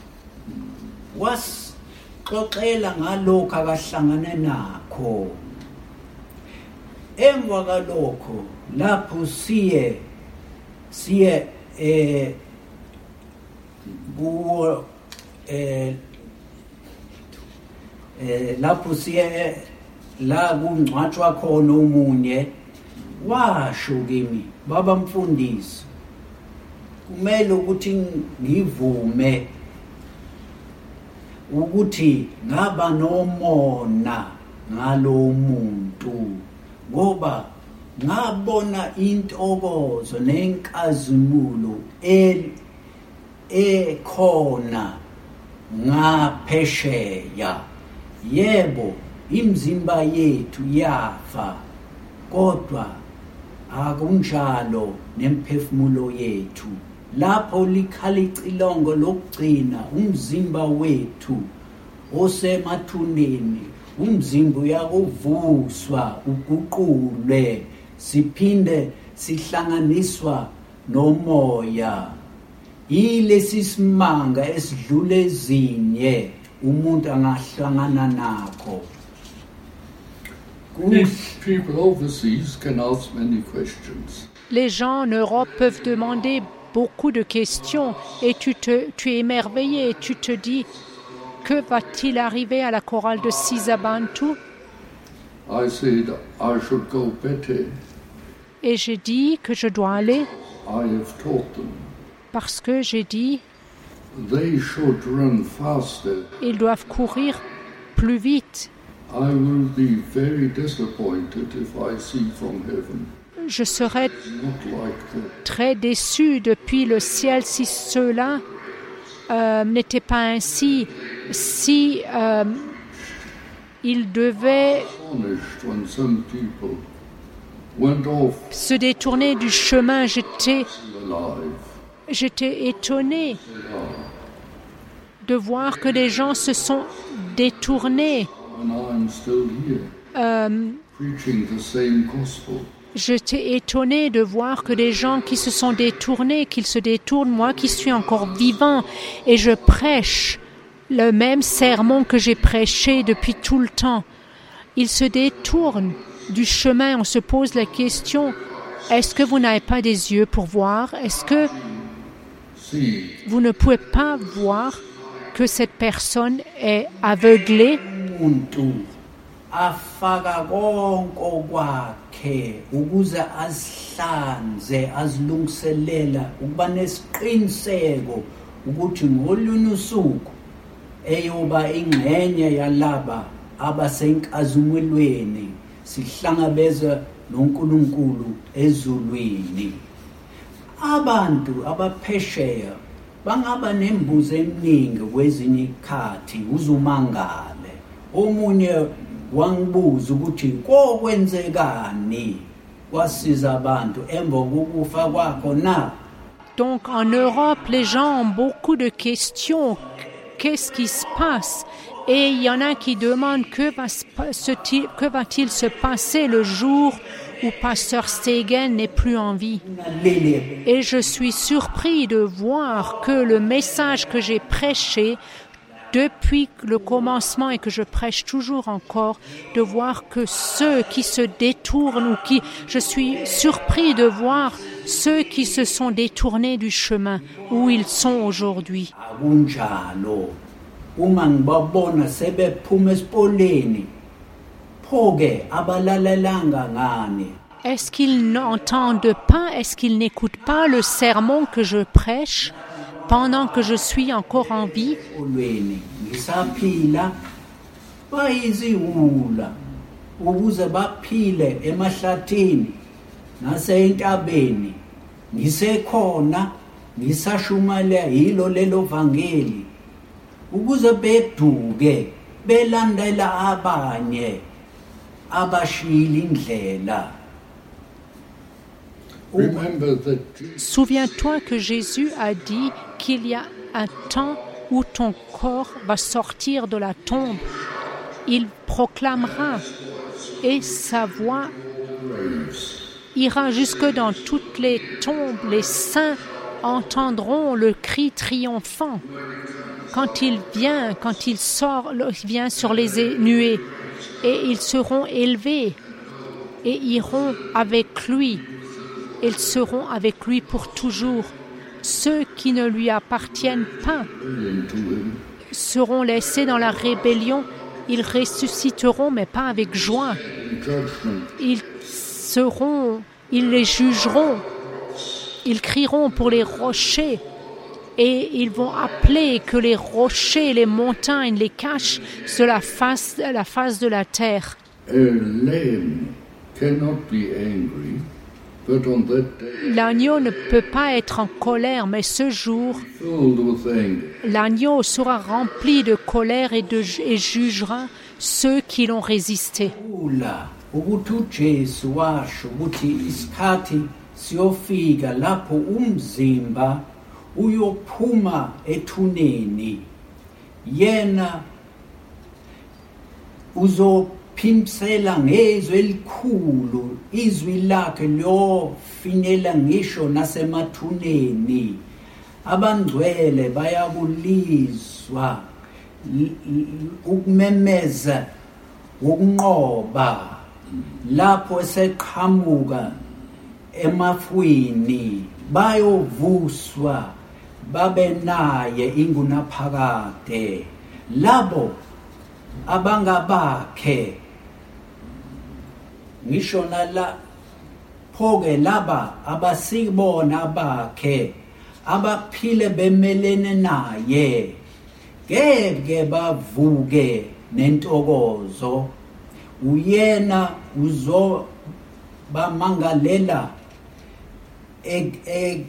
wasixoxela ngalokho akahlangane nakho. Emva kalokho lapho siye siye eh bu eh eh lapho siye la kungcwatshwa khona umunye washo kimi baba mfundisi kumele ukuthi ngivume ukuthi ngaba nomona ngalomuntu ngoba ngabona intokozo nenkazimulo el ekhona ngaphesheya. Yebo, imzimba yethu yafa kodwa akunjalo nemphefumulo yethu. Lapho likhala icilongo lokugcina umzimba wethu osemathuneni, umzimba uyakuvuswa uguqulwe siphinde sihlanganiswa nomoya. Yilesi simanga esidlule ezinye umuntu angahlangana nakho. People overseas can ask many questions. Les gens en Europe peuvent demander beaucoup de questions et tu, te, tu es émerveillé et tu te dis que va-t-il arriver à la chorale de Sisabantu? I said I should go better. Et j'ai dit que je dois aller I have taught them. parce que j'ai dit They should run faster. ils doivent courir plus vite. I will be very disappointed if I see from heaven. Je serais Not like that. très déçu depuis le ciel si cela euh, n'était pas ainsi, si euh, il devait Astonished when some people went off se détourner du chemin. J'étais, alive. j'étais étonné de voir que les gens se sont détournés. And I'm still here, Euh, preaching the same gospel. J'étais étonnée de voir que des gens qui se sont détournés, qu'ils se détournent, moi qui suis encore vivant et je prêche le même sermon que j'ai prêché depuis tout le temps. Ils se détournent du chemin, on se pose la question, est-ce que vous n'avez pas des yeux pour voir? Est-ce que See, vous ne pouvez pas voir que cette personne est aveuglée? Umuntu afaka konke okwakhe ukuze azihlanze azilungiselela ukuba nesiqiniseko ukuthi ngolunye usuku eyoba ingxenye yalaba abasenkazimulweni sihlangabeza noNkulunkulu ezulwini. Abantu abaphesheya bangaba nembuzo eminingi kwezinye ikhathi uzumangale. Omunye wangibuza ukuthi kokwenzekani kwasiza abantu emva kokufa kwakho na. Donc en Europe, les gens ont beaucoup de questions. Qu'est-ce qui se passe? Et il y en a qui demandent que, va se, que va-t-il se passer le jour où Pasteur Stegen n'est plus en vie. Et je suis surpris de voir que le message que j'ai prêché depuis le commencement et que je prêche toujours encore, de voir que ceux qui se détournent ou qui... Je suis surpris de voir ceux qui se sont détournés du chemin où ils sont aujourd'hui. Uma ngibabona sebephuma esipolini pho-ke abalalelanga ngani. Est-ce qu'ils n'entendent pas, est-ce qu'ils n'écoutent pas le sermon que je prêche pendant que je suis encore en vie? Olweni ngisaphila bayiziwula ukuze baphile emahlathini naseentabeni ngisekhona ngisashumayela yilo lelo vangeli ukuze beduke belandela abanye abashila indlela. Remember that Souviens-toi que Jésus a dit qu'il y a un temps où ton corps va sortir de la tombe. Il proclamera et sa voix ira jusque dans toutes les tombes. Les saints entendront le cri triomphant quand il vient, quand il sort, il vient sur les nuées, et ils seront élevés et iront avec lui. ils seront avec lui pour toujours. Ceux qui ne lui appartiennent pas seront laissés dans la rébellion. Ils ressusciteront, mais pas avec joie. Ils seront, ils les jugeront. Ils crieront pour les rochers. Et ils vont appeler que les rochers, les montagnes les cachent sur la face, la face de la terre. L'agneau ne peut pas être en colère, mais ce jour, l'agneau sera rempli de colère et, de, et jugera ceux qui l'ont résisté. Uyophuma ethuneni yena uzophimsela ngezwi elikhulu izwi lakhe liyofinyelela ngisho nasemathuneni abangcwele bayakulizwa ukumemeza ukunqoba lapho eseqhamuka emafwini bayovuswa babe naye ingunaphakade labo abangabakhe ngisho nala phoke laba abasikubona bakhe abaphile bemelene naye ngeke bavuke nentokozo uyena uzobamangalela ek ek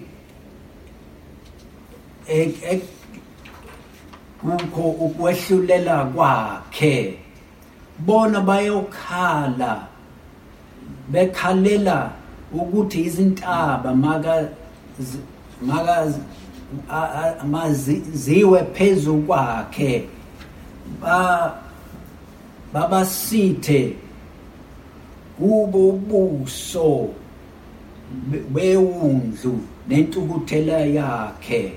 ek ek ukho ukwehlulela kwakhe bona bayokhala bekhalela ukuthi izintaba maka maka maziwe phezulu kwakhe ba babasithe kubo ubuso bewundlu nentukuthela yakhe.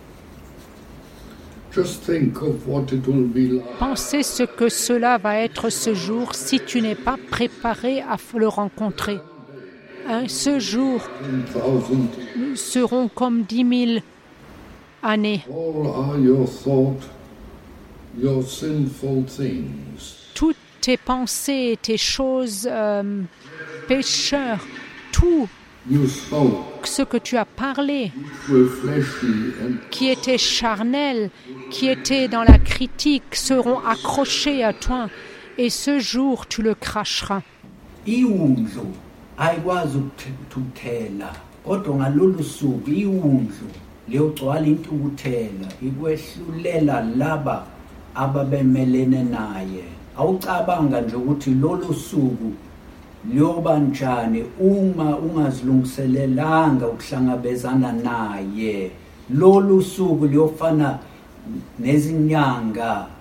Just think of what it will be like. Pensez ce que cela va être ce jour si tu n'es pas préparé à le rencontrer. Hein, ce jour, nous serons comme dix mille années. All are your thought, your sinful things. Toutes tes pensées, tes choses euh, pécheurs, tout ce que tu as parlé, qui était charnel, qui était dans la critique, seront accrochés à toi. Et ce jour, tu le cracheras. Ayikwazi ukuthuthela kodwa ngalolu suku iwundlu liyogcwala intukuthela ikwehlulela laba ababemelene naye. Awucabanga nje ukuthi lolu suku liyoba njani uma ungazilungiselelanga ukuhlangabezana naye. Lolu suku liyofana nezinyanga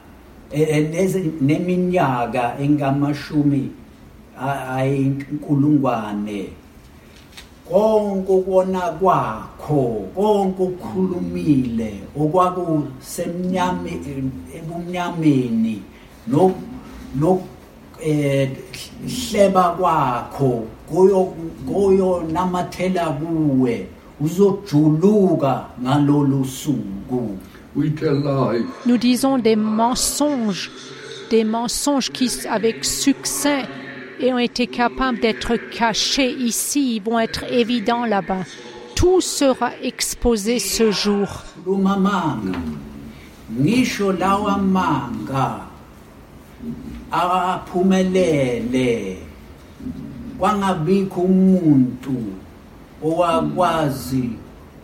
neminyaka engamashumi ayinkulungwane. Konke ukubona kwakho, konke ukukhulumile okwakusemnyameni ebumnyameni no no eh hleba kwakho kuyo kuyo namathela kuwe uzojuluka ngalolu suku. Nous disons des mensonges, des mensonges qui avec succès et ont été capables d'être cachés ici, ils vont être évidents là-bas. Tout sera exposé ce jour. Ngisho lawa manga aphumelele kwangabikho umuntu owakwazi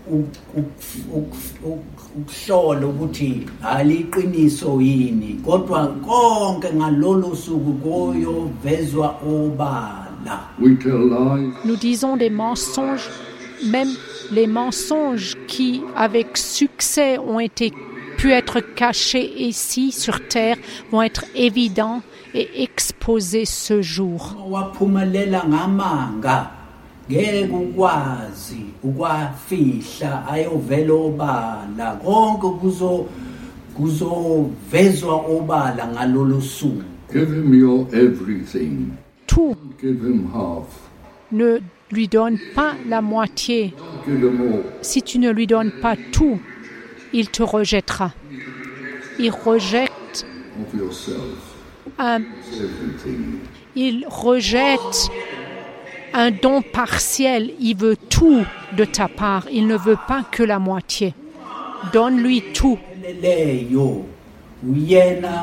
ukuhlola ukuthi aliqiniso yini kodwa konke ngalolu suku koyovezwa obala. Nous disons des mensonges, même les mensonges qui avec succès ont été pu être cachés ici sur terre vont être évidents et exposés ce jour. Waphumelela ngamanga ngeke ukwazi ukwafihla ayovela obala konke kuzo kuzovezwa obala ngalolu suku. Give him your everything. Tout. Give him half. ne lui donne pas la moitié, Give them all si tu ne lui donnes pas tout, il te rejettera. Il rejette of yourself. un, Everything. il rejette un don partiel. Il veut tout de ta part. Il ne veut pas que la moitié. Donne-lui tout. leyo uyena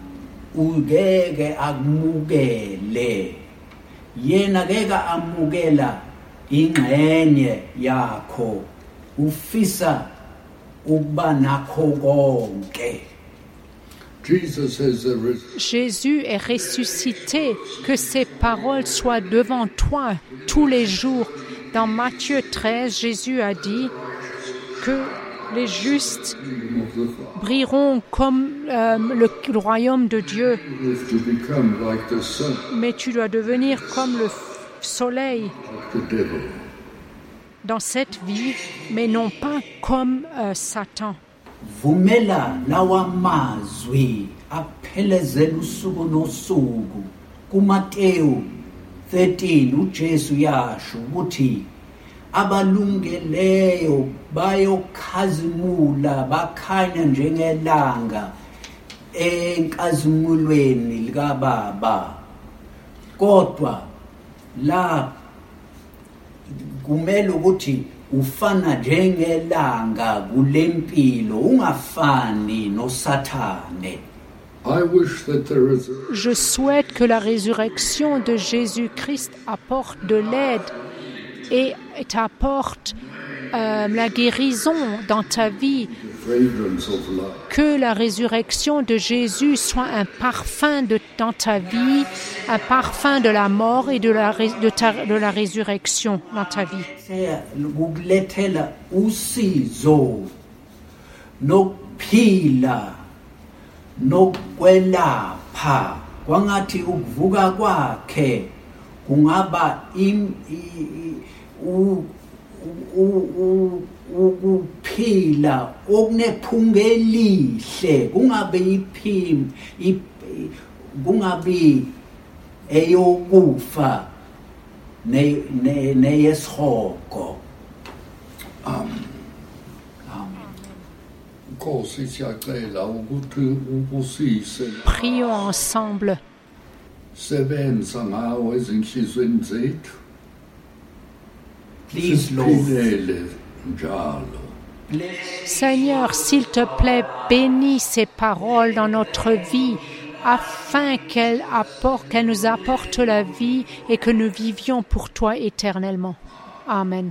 ugeke akumukele yena keke amukela ingxenye yakho ufisa ukuba nakho konke. Jesus has a res- Jésus est ressuscité. Que ses paroles soient devant toi tous les jours. Dans Matthieu treize, Jésus a dit que les justes kingdom of the Father. brilleront comme euh, le, le royaume de Dieu. You have to become like the sun, Mais tu dois devenir comme le f- soleil like the devil. dans cette vie, mais non pas comme euh, Satan. Vumela lawa mazwi aphelezela usuku nosuku. kuMateyu thirteen uJesu yasho ukuthi abalungeleyo bayokhazimula bakhanya njengelanga enkazimulweni likaBaba. Kodwa la kumele ukuthi ufana njengelanga kulempilo ungafani noSathane. I wish that there is a Je souhaite que la résurrection de Jésus-Christ apporte de l'aide et t'apporte euh, la guérison dans ta vie. fragrance of life. Que la résurrection de Jésus soit un parfum de, dans ta vie, un parfum de la mort et de la, ré- de ta- de la résurrection dans ta vie. Ukulethela usizo nokuphila nokwelapha kwangathi ukuvuka kwakhe kungaba im- i- i- u- u- u- ukuphila okunephunga elihle kungabe iphim i- i- kungabi eyokufa ne ne neyesihoko. Amen. Amen. Nkosi siyacela ukuthi ubusise Prions ensemble. sebenza ngawo ezinhlizweni zethu. Please, Lord, Siphilele njalo. Seigneur, s'il te plaît, bénis ces paroles dans notre vie afin qu'elles apportent, qu'elles nous apportent la vie et que nous vivions pour toi éternellement. Amen.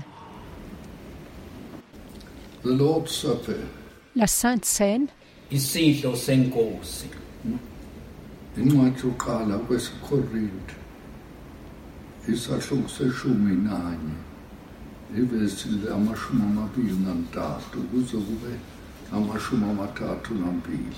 The Lord's Supper, La Sainte Seine, isidlo senkosi. incwadi yokuqala kwesiKorinte, isahluko seshumi nanye, ivesi lamashumi amabili nantathu kuze kube amashumi amathathu nambili.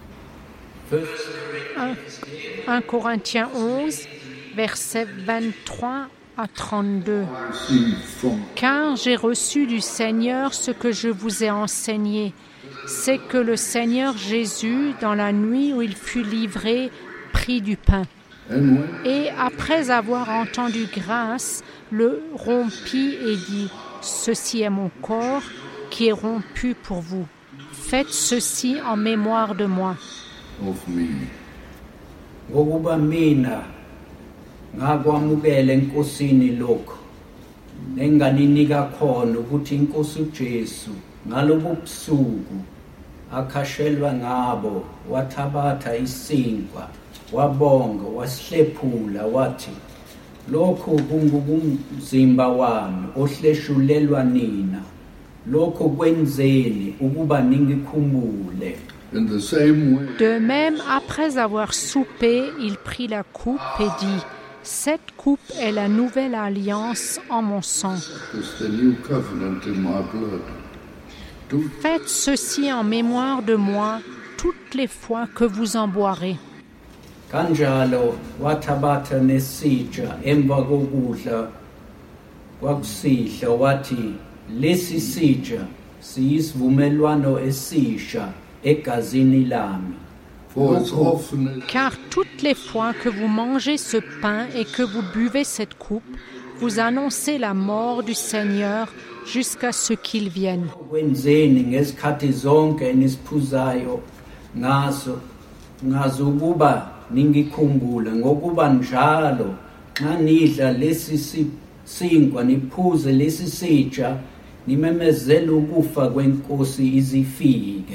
un Corinthiens onze, versets vingt-trois à trente-deux. Received from Car j'ai reçu du Seigneur ce que je vous ai enseigné, c'est que le Seigneur Jésus, dans la nuit où il fut livré, prit du pain. and when Et après avoir entendu grâce, le rompit et dit, « Ceci est mon corps qui est rompu pour vous. Faites ceci en mémoire de moi. of me. Ngokuba mina ngakwamukela enkosini lokho nenganinika khona ukuthi inkosi uJesu ngalobu busuku akhashelwa ngabo wathabatha isinkwa wabonga wasihlephula wathi lokhu kungukumzimba wami ohleshulelwa nina lokhu kwenzeni ukuba ningikhumbule. In the same way, De même, après avoir soupé, il prit la coupe et dit, « Cette coupe est la nouvelle alliance en mon sang. is the new covenant in my blood. Do Faites ceci en mémoire de moi toutes les fois que vous en boirez. » Kanjalo wathabatha nesitsha emva kokudla kwakusihlwa wathi lesi sitsha siyisivumelwano esisha egazini lami. for as often as Car toutes les fois que vous mangez ce pain et que vous buvez cette coupe, vous annoncez la mort du Seigneur jusqu'à ce qu'il vienne. Kwenzeni ngezikhathi zonke enisiphuzayo ngazo ngazo ukuba ningikhumbule ngokuba njalo xa nidla lesi sinkwa niphuze lesi sitsha nimemezele ukufa kwenkosi izifike.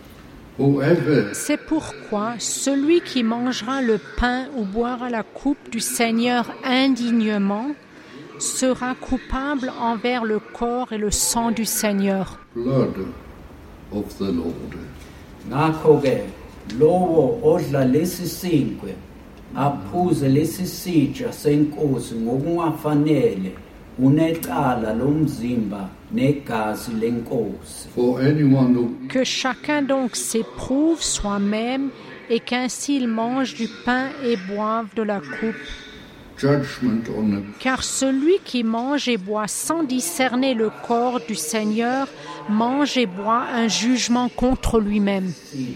C'est pourquoi celui qui mangera le pain ou boira la coupe du Seigneur indignement sera coupable envers le corps et le sang du Seigneur. Blood of the Lord. Ngakho-ke lowo odla lesi sinkwe aphuze lesi sitsha senkosi ngokungafanele unecala lomzimba negazi lenkosi. For anyone who Que chacun donc s'éprouve soi-même et qu'ainsi il mange du pain et boive de la coupe. judgment on him. Car celui qui mange et boit sans discerner le corps du Seigneur mange et boit un jugement contre lui-même.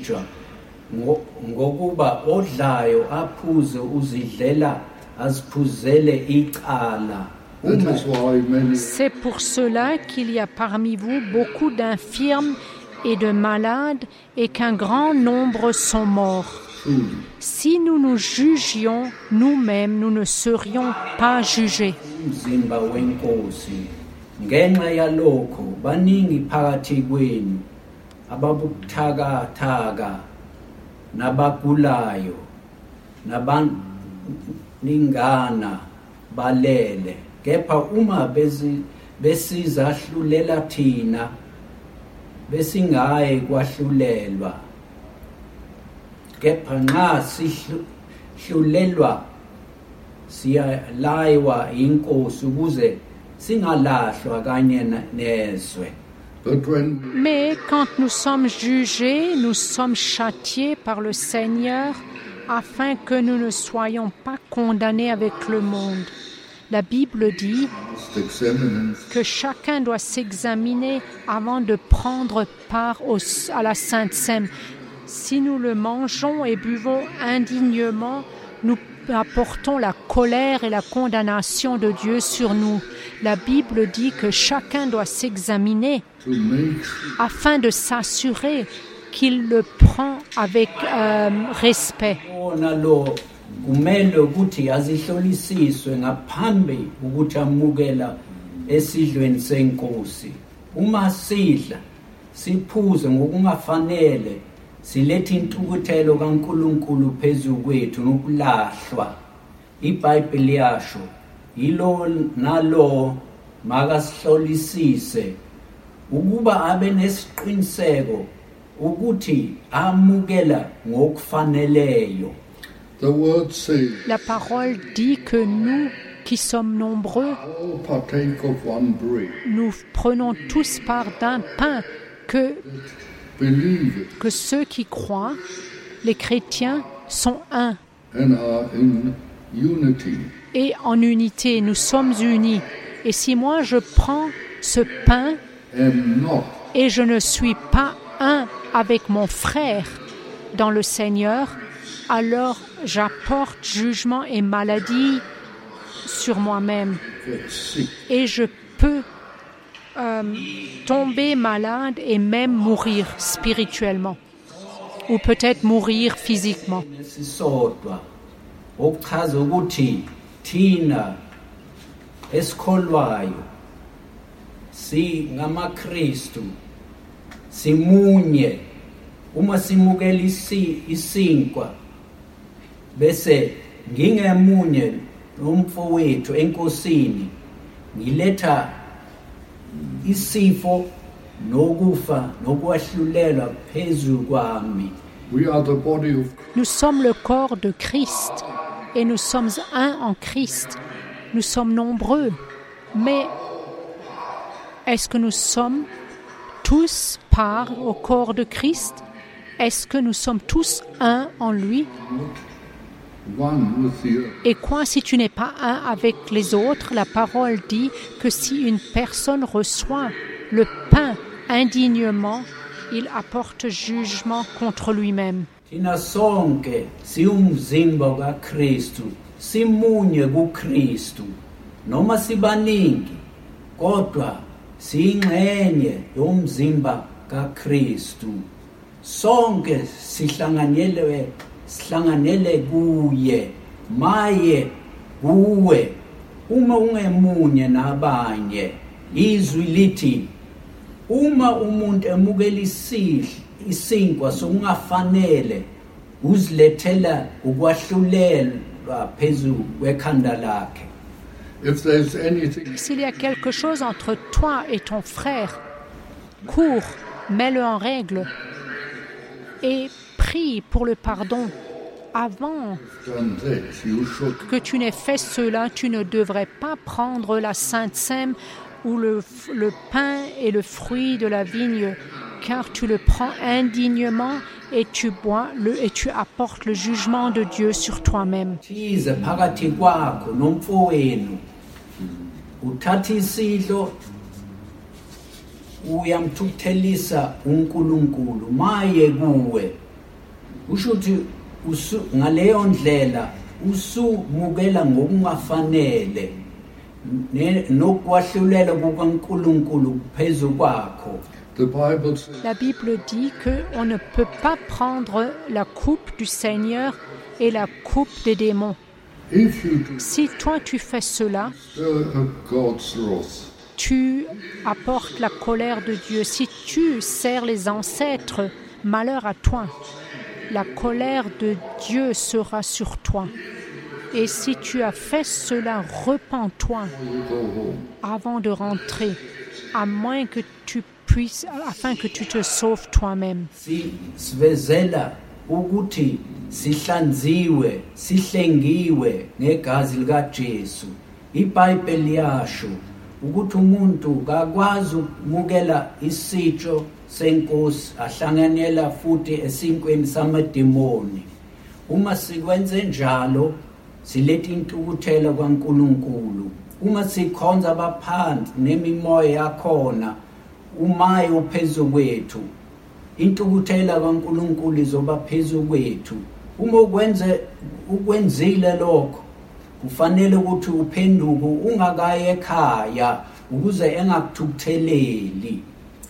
Ngokuba odlayo aphuze uzidlela aziphuzele icala. That is why many C'est pour cela qu'il y a parmi vous beaucoup d'infirmes et de malades et qu'un grand nombre sont morts. truly Si nous nous jugions nous-mêmes, nous ne serions pas jugés. Umzimba wenkosi ngenxa yalokho baningi phakathi kwenu ababuthakathaka nabagulayo nabaningana balele kepha uma bezi besizahlulela thina besingaye kwahlulelwa kepha nxa sihlulelwa siyalaywa inkosi ukuze singalahlwa kanye nezwe. but when Mais quand nous sommes jugés, nous sommes châtiés par le Seigneur afin que nous ne soyons pas condamnés avec le monde. La Bible dit we must examine que chacun doit s'examiner avant de prendre part au, à la Sainte Seine. Si nous le mangeons et buvons indignement, nous apportons la colère et la condamnation de Dieu sur nous. La Bible dit que chacun doit s'examiner to make sure afin de s'assurer qu'il le prend avec euh, respect. Ona lo kumele ukuthi azihlolisiswe ngaphambi ukuthi amukela esidlweni senkosi. Uma sidla siphuze ngokungafanele silethe intukuthelo kaNkulunkulu phezulu kwethu nokulahlwa. iBhayibheli yasho yilo nalo makasihlolisise ukuba abe nesiqiniseko ukuthi amukela ngokufaneleyo. the word says La parole dit que nous, qui sommes nombreux, all partake of one bread, nous prenons tous part d'un pain, que, believe it, que ceux qui croient, les chrétiens, sont un. and are in unity. Et en unité, nous sommes unis. Et si moi je prends ce pain Am not et je ne suis pas un avec mon frère dans le Seigneur, alors j'apporte jugement et maladie sur moi-même. get sick. Et je peux euh, tomber malade et même mourir spirituellement. Ou peut-être mourir physiquement. Nesisodwa okuchaza ukuthi thina esikholwayo si ngamaKristu simunye uma simukela isi isinkwa bese ngingemunye nomfowethu enkosini ngiletha isifo nokufa nokwahlulelwa phezulu kwami. We are the body of Nous sommes le corps de Christ et nous sommes un en Christ. Nous sommes nombreux. Mais est-ce que nous sommes tous part au corps de Christ? Est-ce que nous sommes tous un en lui? one with the earth. Et quoi si tu n'es pas un avec les autres? La parole dit que si une personne reçoit le pain indignement, il apporte jugement contre lui-même. Thina sonke siumzimba kaKristu simunye kuKristu noma sibaningi kodwa siyingxenye yomzimba kaKristu. Sonke sihlanganyele sihlanganele kuye. Maye kuwe uma ungemunye nabanye. Izwi lithi uma umuntu emukela isinkwa sokungafanele uzilethela ukwahlulelwa phezu kwekhanda lakhe. If there's anything, S'il y a quelque chose entre toi et ton frère, cours, mets-le en règle et prie pour le pardon. Avant done this, you should que tu n'aies fait cela, tu ne devrais pas prendre la Sainte Seine ou le, le pain et le fruit de la vigne, car tu le prends indignement et tu bois le, et tu apportes le jugement de Dieu sur toi-même. Thize phakathi kwakho nomfowenu uthatha isidlo uyamthukuthelisa uNkulunkulu maye kuwe usho ukuthi ngaleyo ndlela usumukela ngokungafanele nokwahlulela kukaNkulunkulu phezu kwakho. the Bible says La Bible dit qu'on ne peut pas prendre la coupe du Seigneur et la coupe des démons. if you do Si toi tu fais cela, stir up God's wrath, tu apportes la colère de Dieu. Si tu sers les ancêtres, malheur à toi. La colère de Dieu sera sur toi. Et si tu as fait cela, repens-toi you go home. avant de rentrer, à moins que tu puisses, afin que tu te sauves toi-même. Si sivezela ukuthi sihlanziwe sihlengiwe negazi likaJesu. iBhayibheli liyasho ukuthi umuntu akwazi ukumukela isitsho senkosi ahlanganyela futhi esinkweni samademoni. Uma sikwenze njalo siletha intukuthela kwaNkulunkulu. Uma sikhonza abaphansi nemimoya yakhona umaye uphezu kwethu, intukuthela kaNkulunkulu izoba phezu kwethu. Uma ukwenze ukwenzile lokho kufanele ukuthi uphenduke ungakaye ekhaya ukuze engakuthukutheleli.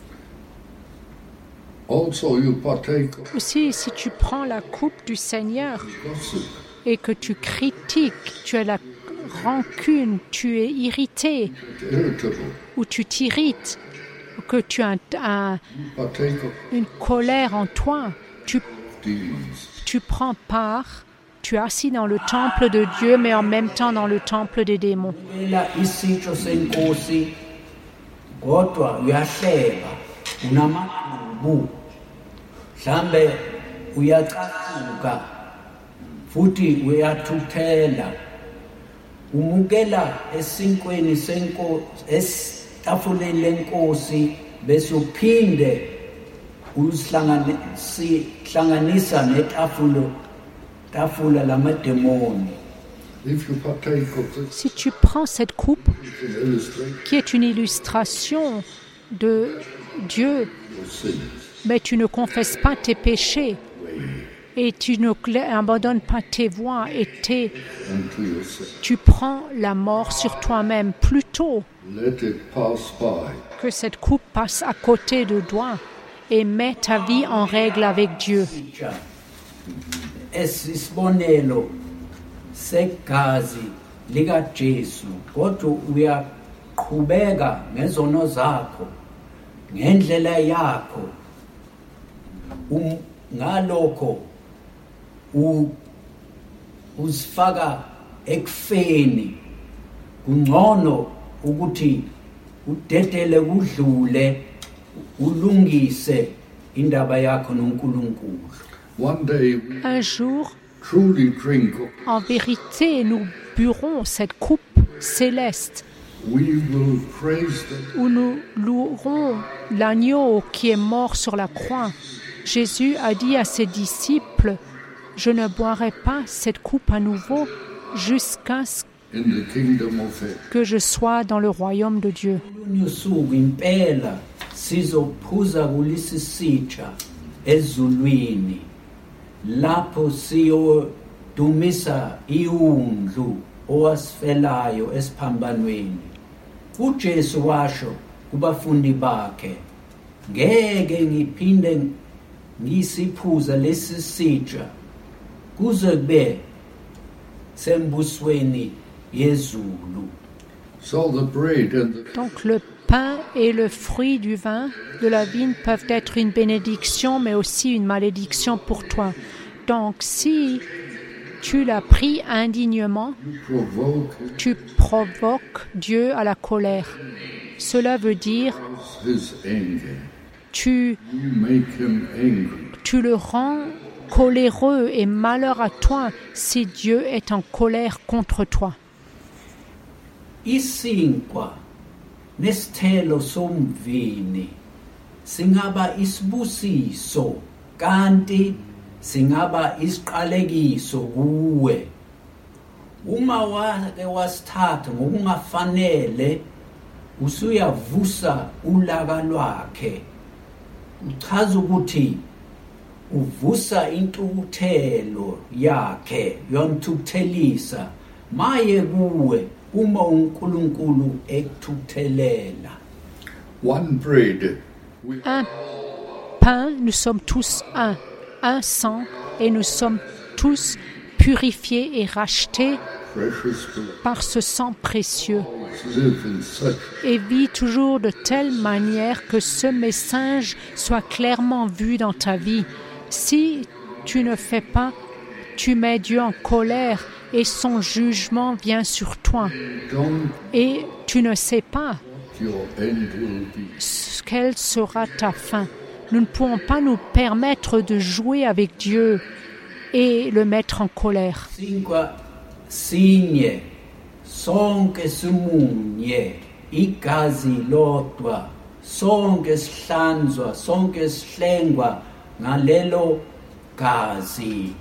Also, you partake of Aussi, si tu prends la coupe du Seigneur gossip. et que tu critiques, tu as la rancune, tu es irrité Irritable. ou tu t'irrites, ou que tu as un- un- Partake of une colère en toi, tu, these. tu prends part, tu es assis dans le temple de Dieu, mais en même temps dans le temple des démons. Ela isitsho senkosi kodwa uyahleba unamaqubu mhlambe uyaqaquka futhi uyathuthela umukela esinkweni senkosi esitafuleni lenkosi bese uphinde usihlanganisa netafulo tafula lamademoni. If you partake of this, Si tu prends cette coupe, you can illustrate qui est une illustration de Dieu, your sins. mais tu ne confesses pas tes péchés et tu ne cla- abandonnes pas tes voies et tes, Unto yourself. tu prends la mort sur toi-même plutôt Let it pass by. que cette coupe passe à côté de toi et mets ta vie en règle avec Dieu. Esisibonelo segazi likaJesu kodwa uyaqhubeka ngezono zakho ngendlela yakho um ngalokho u uzifaka ekufeni kungcono ukuthi udedele kudlule ulungise indaba yakho noNkulunkulu. One day we Un jour, truly drink of, en vérité, nous burons cette coupe céleste we will praise the où nous louerons l'agneau qui est mort sur la croix. Jésus a dit à ses disciples, « Je ne boirai pas cette coupe à nouveau jusqu'à ce in the kingdom of heaven. que je sois dans le royaume de Dieu. » Olunye usuku impela sizophuza kulesi sitsha ezulwini lapho siyodumisa iwundlu owasifelayo esiphambanweni. uJesu washo kubafundi bakhe, ngeke ngiphinde ngisiphuza lesi sitsha kuze kube sembusweni yezulu. So the bread and the Donc le pain et le fruit du vin de la vigne peuvent être une bénédiction, mais aussi une malédiction pour toi. Donc si tu l'as pris indignement, provoke tu provoques Dieu à la colère. Cela veut dire his anger. tu, You make him angry. tu le rends coléreux et malheur à toi si Dieu est en colère contre toi. Isinkwa nesithelo somvini singaba isibusiso kanti singaba isiqalekiso kuwe. Uma wake wasithatha ngokungafanele usuyavusa ulaka lwakhe. Uchaza ukuthi uvusa intukuthelo yakhe, yomthukuthelisa maye kuwe uma uNkulunkulu ekuthukuthelela. One bread. We Un pain, nous sommes tous un. Un sang, et nous sommes tous purifiés et rachetés precious blood. par ce sang précieux. Live in such Et vis toujours de telle manière que ce message soit clairement vu dans ta vie. Si tu ne fais pas, tu mets Dieu en colère et son jugement vient sur toi. don't Et tu ne sais pas your end will be. ce- quelle sera ta fin. Nous ne pouvons pas nous permettre de jouer avec Dieu et le mettre en colère. Sinkwa sinye sonke simunye igazi lodwa sonke sihlanzwa sonke sihlengwa ngalelo gazi.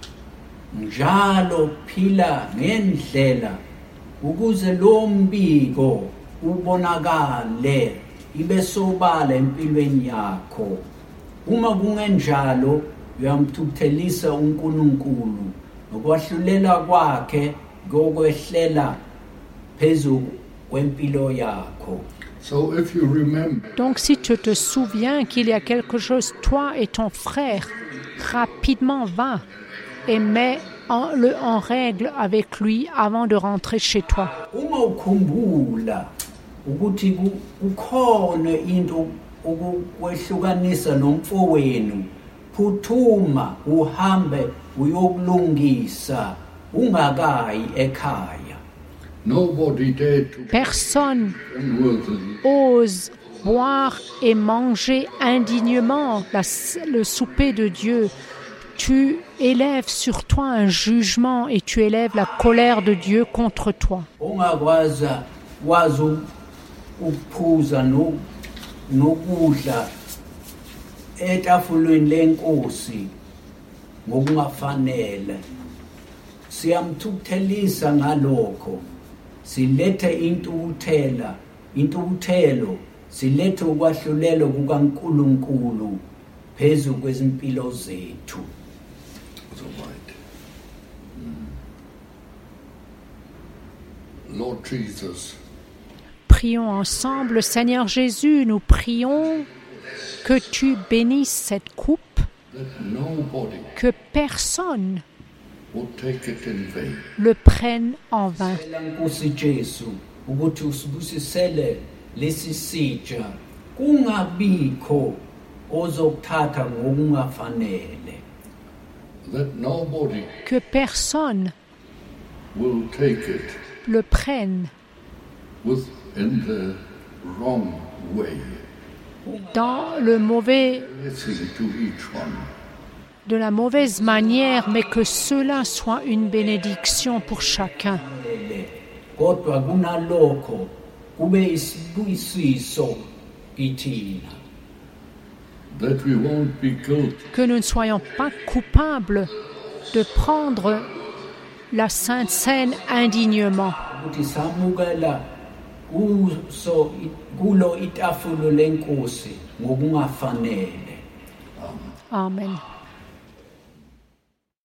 Njalo phila ngendlela ukuze lo mbiko ubonakale ibe sobala empilweni yakho. Uma kungenjalo uyamthukuthelisa uNkulunkulu nokwahlulela kwakhe ngokwehlela phezu kwempilo yakho. So if you remember, Donc si tu te souviens qu'il y a quelque chose, toi et ton frère, rapidement va et mets en, le en règle avec lui avant de rentrer chez toi. Uma ukhumbula ukuthi ku- kukhona into ukukwehlukanisa nomfowenu, phuthuma uhambe uyokulungisa ungakayi ekhaya. nobody dared to Personne unworthily ose boire et manger indignement la- le souper de Dieu. Tu élèves sur toi un jugement et tu élèves la colère de Dieu contre toi. Ongakwaza wazi ukuphuza no nokudla etafulweni lenkosi ngokungafanele. Siyamthukuthelisa ngalokho. Silethe intukuthela, intukuthelo, silethe ukwahlulelo kukaNkulunkulu phezu kwezimpilo zethu. the right. Mm. Lord Jesus, Prions ensemble. Seigneur Jésus, nous prions que tu bénisses cette coupe, that nobody que personne will take it in vain. le prenne en vain. Sicela Nkosi Jesu ukuthi usibusisele lesi sitsha kungabikho ozokuthatha ngokungafanele. That nobody Que personne will take it le prenne with in the wrong way. dans le mauvais, Listen to each one. de la mauvaise manière, mais que cela soit une bénédiction pour chacun. Kodwa kunalokho kube isibuyisiso kithina. That we won't be guilty Que nous ne soyons pas coupables de prendre la Sainte Seine indignement. Ukuthi samukela kuso kulo itafulo lenkosi ngokungafanele. Amen.